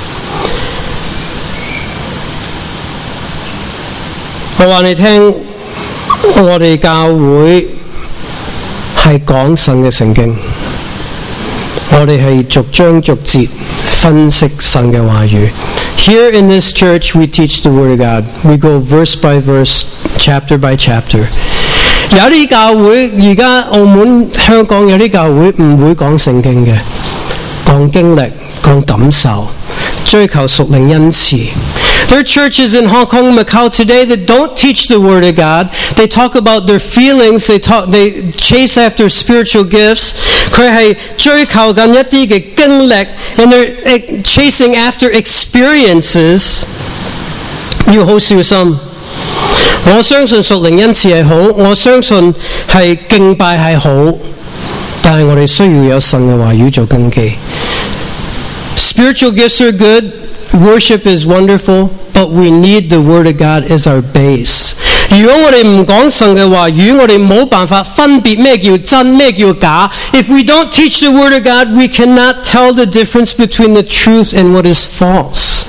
我話你聽，我哋教會係講神嘅聖經，我哋係逐章逐節分析神嘅話語。Here in this church, we teach the Word of God. We go verse by verse, chapter by chapter. 有啲教會而家澳門、香港有啲教會唔會講聖經嘅，講經歷、講感受，追求屬靈恩賜。There are churches in Hong Kong and Macau today that don't teach the Word of God. They talk about their feelings. They chase after spiritual gifts. 佢係追求緊一啲嘅經歷 and they're chasing after experiences. 要好小心。我相信屬靈恩賜係好，我相信係敬拜係好，但係我哋需要有神嘅話語做根基。Spiritual gifts are good.Worship is wonderful, but we need the Word of God as our base. 如果我哋唔講神嘅話語，我哋冇辦法分別咩叫真，咩叫假。If we don't teach the Word of God, we cannot tell the difference between the truth and what is false.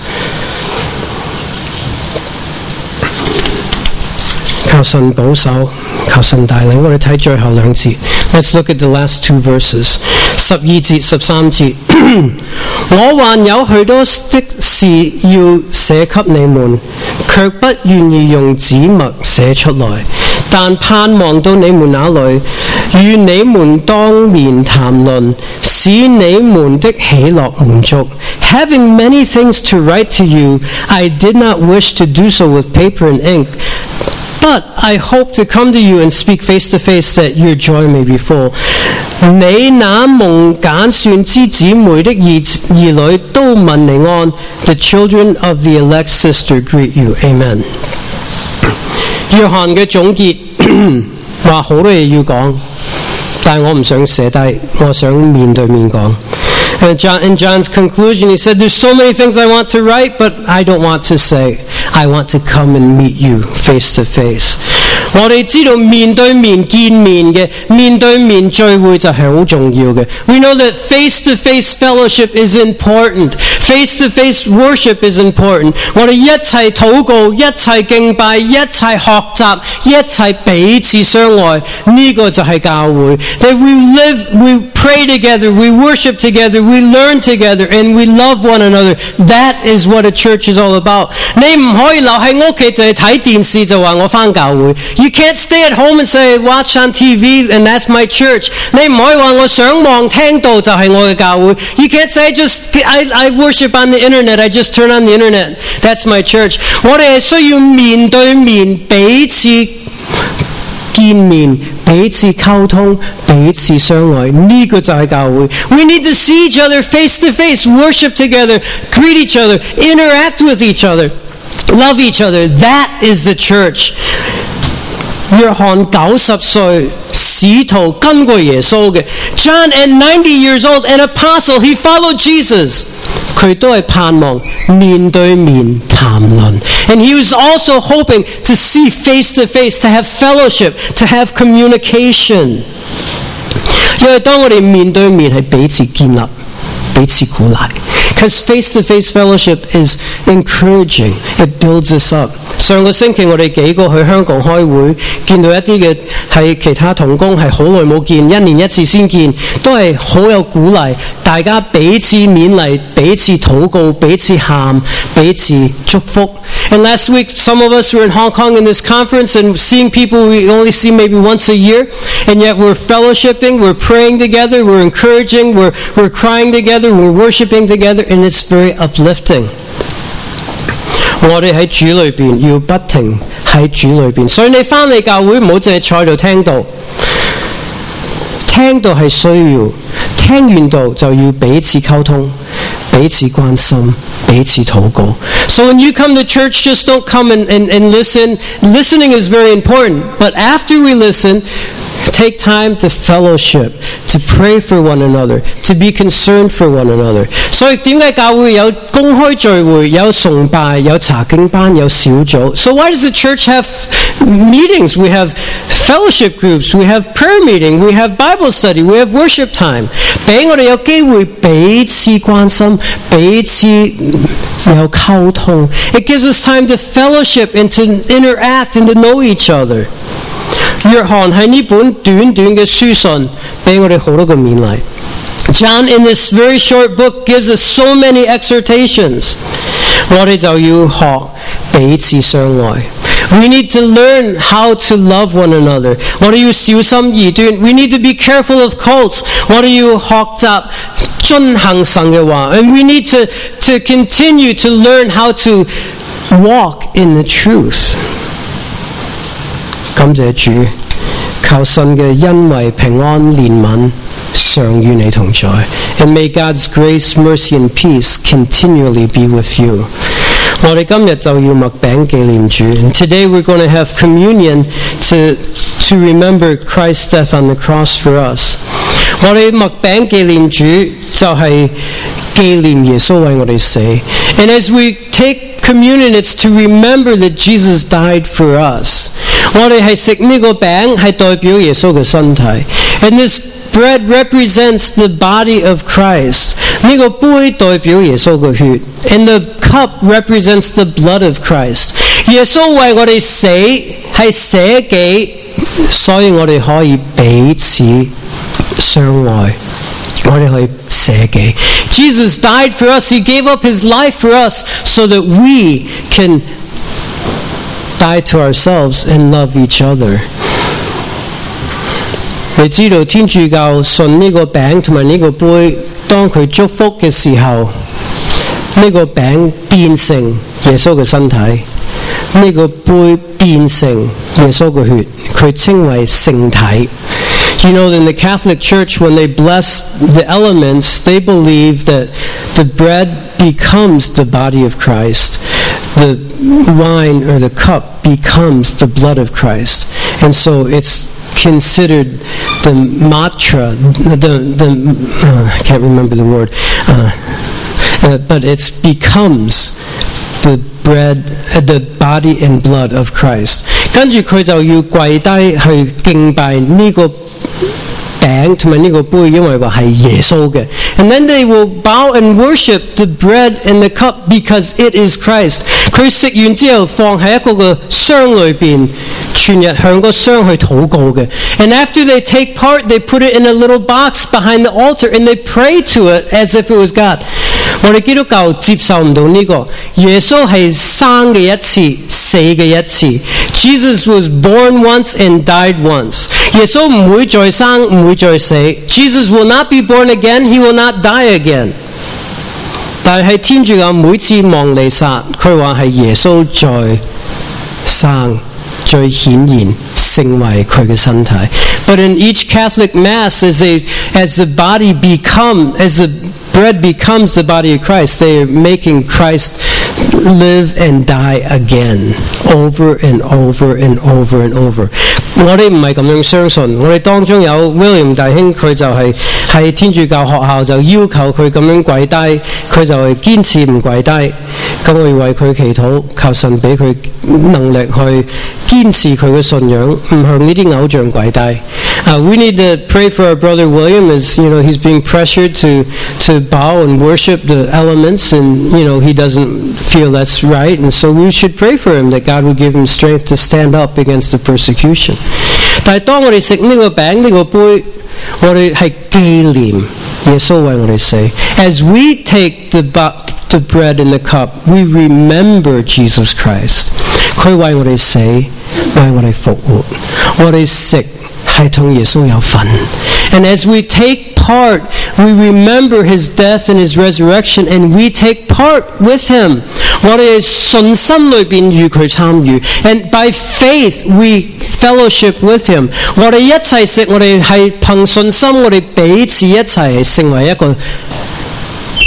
求神保守，求神帶領。我哋睇最後兩節。Let's look at the last two verses. 12節、13節。我還有許多的事要寫給你們，卻不願意用紙墨寫出來，但盼望到你們那裏，與你們當面談論，使你們的喜樂滿足。Having many things to write to you, I did not wish to do so with paper and ink.But I hope to come to you and speak face to face, that your joy may be full. 你那蒙揀選之姊妹的兒女都問你安。The children of the elect sister greet you. Amen. 約翰嘅總結話好多嘢要講，但係我唔想寫低，我想面對面講。In John's conclusion, he said, there's so many things I want to write, but I don't want to say. I want to come and meet you face to face. 我哋知道面對面見面嘅，面對面聚會就係好重要嘅。We know that face-to-face fellowship is important. Face-to-face worship is important. 我哋一齊禱告，一齊敬拜，一齊學習，一齊彼此相愛。呢個就係教會。That we live, we pray together, we worship together, we learn together, and we love one another. That is what a church is all about. 你唔可以留喺屋企就係睇電視就話我返教會。You can't stay at home and say watch on TV and that's my church. 你唔可以話我上網聽到就係我嘅教會。You can't say I worship on the internet. I just turn on the internet. That's my church. 我哋係需要面對面彼此見面，彼此溝通，彼此相愛。呢個就係教會。We need to see each other face to face, worship together, greet each other, interact with each other, love each other. That is the church. 約翰90歲，使徒跟過耶穌嘅。John at 90 years old, an apostle, he followed Jesus. 佢都係盼望面對面談論。And he was also hoping to see face to face, to have fellowship, to have communication. 因為當我哋面對面係彼此建立，彼此鼓勵。Because face-to-face fellowship is encouraging. It builds us up. 上個星期我哋幾個去香港開會，見到一啲嘅係其他同工係好耐冇見，一年一次先見，都係好有鼓勵，大家彼此勉勵，彼此禱告，彼此喊，彼此祝福。And last week, some of us were in Hong Kong in this conference and seeing people we only see maybe once a year, and yet we're fellowshipping, we're praying together, we're encouraging, we're crying together, we're worshiping together, and it's very uplifting. 我哋喺主裏邊要不停喺主裏邊，所以你返嚟教會唔好淨係坐喺度聽道，聽道係需要，聽完道就要彼此溝通，彼此關心， 彼此禱告. So when you come to church, just don't come and listen. Listening is very important. But after we listen, take time to fellowship, to pray for one another, to be concerned for one another. 所以點解教會有公開聚會、有崇拜、有查經班、有小組? So why does the church have meetings? We have fellowship groups, we have prayer meeting, we have Bible study, we have worship time. 俾我哋有機會彼此關心、彼此有溝通. It gives us time to fellowship and to interact and to know each other. 約翰喺呢本短短嘅書信俾我哋好多個勉勵. John in this very short book gives us so many exhortations. 我哋就要學彼此相愛. We need to learn how to love one another. 我哋要小心異端. We need to be careful of cults. 我哋要學習遵行神嘅話. And we need to continue to learn how to walk in the truth. 感謝主，靠神嘅恩惠、平安、憐憫常與你同在。And may God's grace, mercy, and peace continually be with you. 我哋今日就要默餅紀念主。And today we're going to have communion to remember Christ's death on the cross for us. 我哋默餅紀念主就係紀念耶穌為我哋死。And as we take communion, it's to remember that Jesus died for us. 我哋係食呢個餅係代表耶穌嘅身體。And this bread represents the body of Christ. 呢個杯代表耶穌嘅血。And the cup represents the blood of Christ. 耶穌為我哋死係捨己，所以我哋可以彼此相愛。我哋可以捨己。Jesus died for us. He gave up his life for us so that we can die to ourselves and love each other. 你知道天主教信呢個餅同埋呢個杯，當佢祝福嘅時候，呢個餅變成耶穌嘅身體，呢個杯變成耶穌嘅血，佢稱為聖體。You know, in the Catholic Church, when they bless the elements, they believe that the bread becomes the body of Christ. The wine or the cup becomes the blood of Christ. And so it's considered the matra, I can't remember the word, but it becomes the bread, the body and blood of Christ. 跟住佢就要跪低去敬拜呢個餅同埋呢個杯，因為話係耶穌嘅。And then they will bow and worship the bread and the cup because it is Christ. 佢食完之後放喺一個個箱裏邊，全日向個箱去禱告嘅。And after they take part, they put it in a little box behind the altar and they pray to it as if it was God. 我哋基督教接受唔到呢個。耶穌係生嘅一次，死嘅一次。Jesus was born once and died once. 耶穌唔會再生，唔會再死。Jesus will not be born again. He will not die again. 但係天主教每次望彌撒，佢話係耶穌再生，最顯然成為佢嘅身體。But in each Catholic Mass, as the body as the bread becomes the body of Christ, they are making Christ live and die again, over and over and over and over. 我哋唔係咁樣相信，我哋當中有 William 弟兄，佢就係喺天主教學校就要求佢咁樣跪低，佢就係堅持唔跪低。咁我要為佢祈禱，求神俾佢能力去堅持佢嘅信仰，唔向呢啲偶像跪低。We need to pray for our brother William, as you know he's being pressured to bow and worship the elements, and you know he doesn't feel that's right, and so we should pray for him that God will give him strength to stand up against the persecution. 但係當我哋食呢個餅呢個杯，我哋係紀念耶穌為我哋死。As we take the bread and the cup, we remember Jesus Christ. 佢為我哋死，為我哋復活，我哋食係同耶穌有份。And as we take part, we remember his death and his resurrection, and we take part with him. 我哋信心裏邊與佢參與 and by faith we fellowship with him. 我哋一齊食，我哋係憑信心，我哋彼此一齊成為一個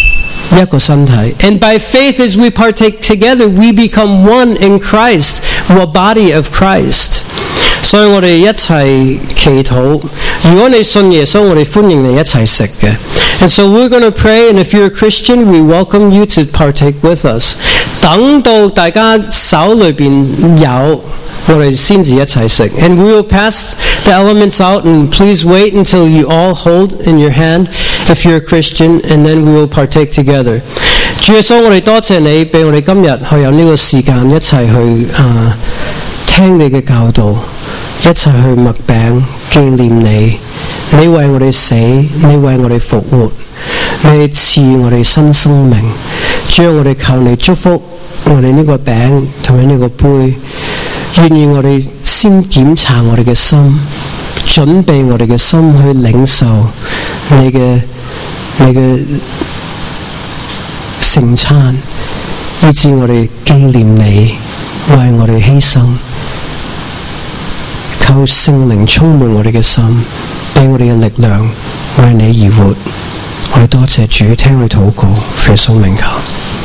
一個身體。And by faith as we partake together, we become one in Christ, the body of Christ. 所以我哋一齊祈禱。如果你信耶穌，我哋歡迎你一齊食嘅。And so we're going to pray, and if you're a Christian, we welcome you to partake with us. 等到大家手裏邊有，我哋先至一齊食。And we will pass the elements out, and please wait until you all hold in your hand, if you're a Christian, and then we will partake together. 主耶穌，我哋多謝你，俾我哋今日去有呢個時間一齊去聽你嘅教導。一齊去擘餅紀念你，你為我哋死，你為我哋復活，你賜我哋新生命。主啊，我哋求你祝福我哋呢個餅同埋呢個杯，願意我哋先檢查我哋嘅心，準備我哋嘅心去領受你嘅聖餐，以致我哋紀念你，為我哋犧牲。求聖靈充滿我哋嘅心，俾我哋嘅力量，為你而活。我哋多謝主，聽佢禱告，奉耶穌名求。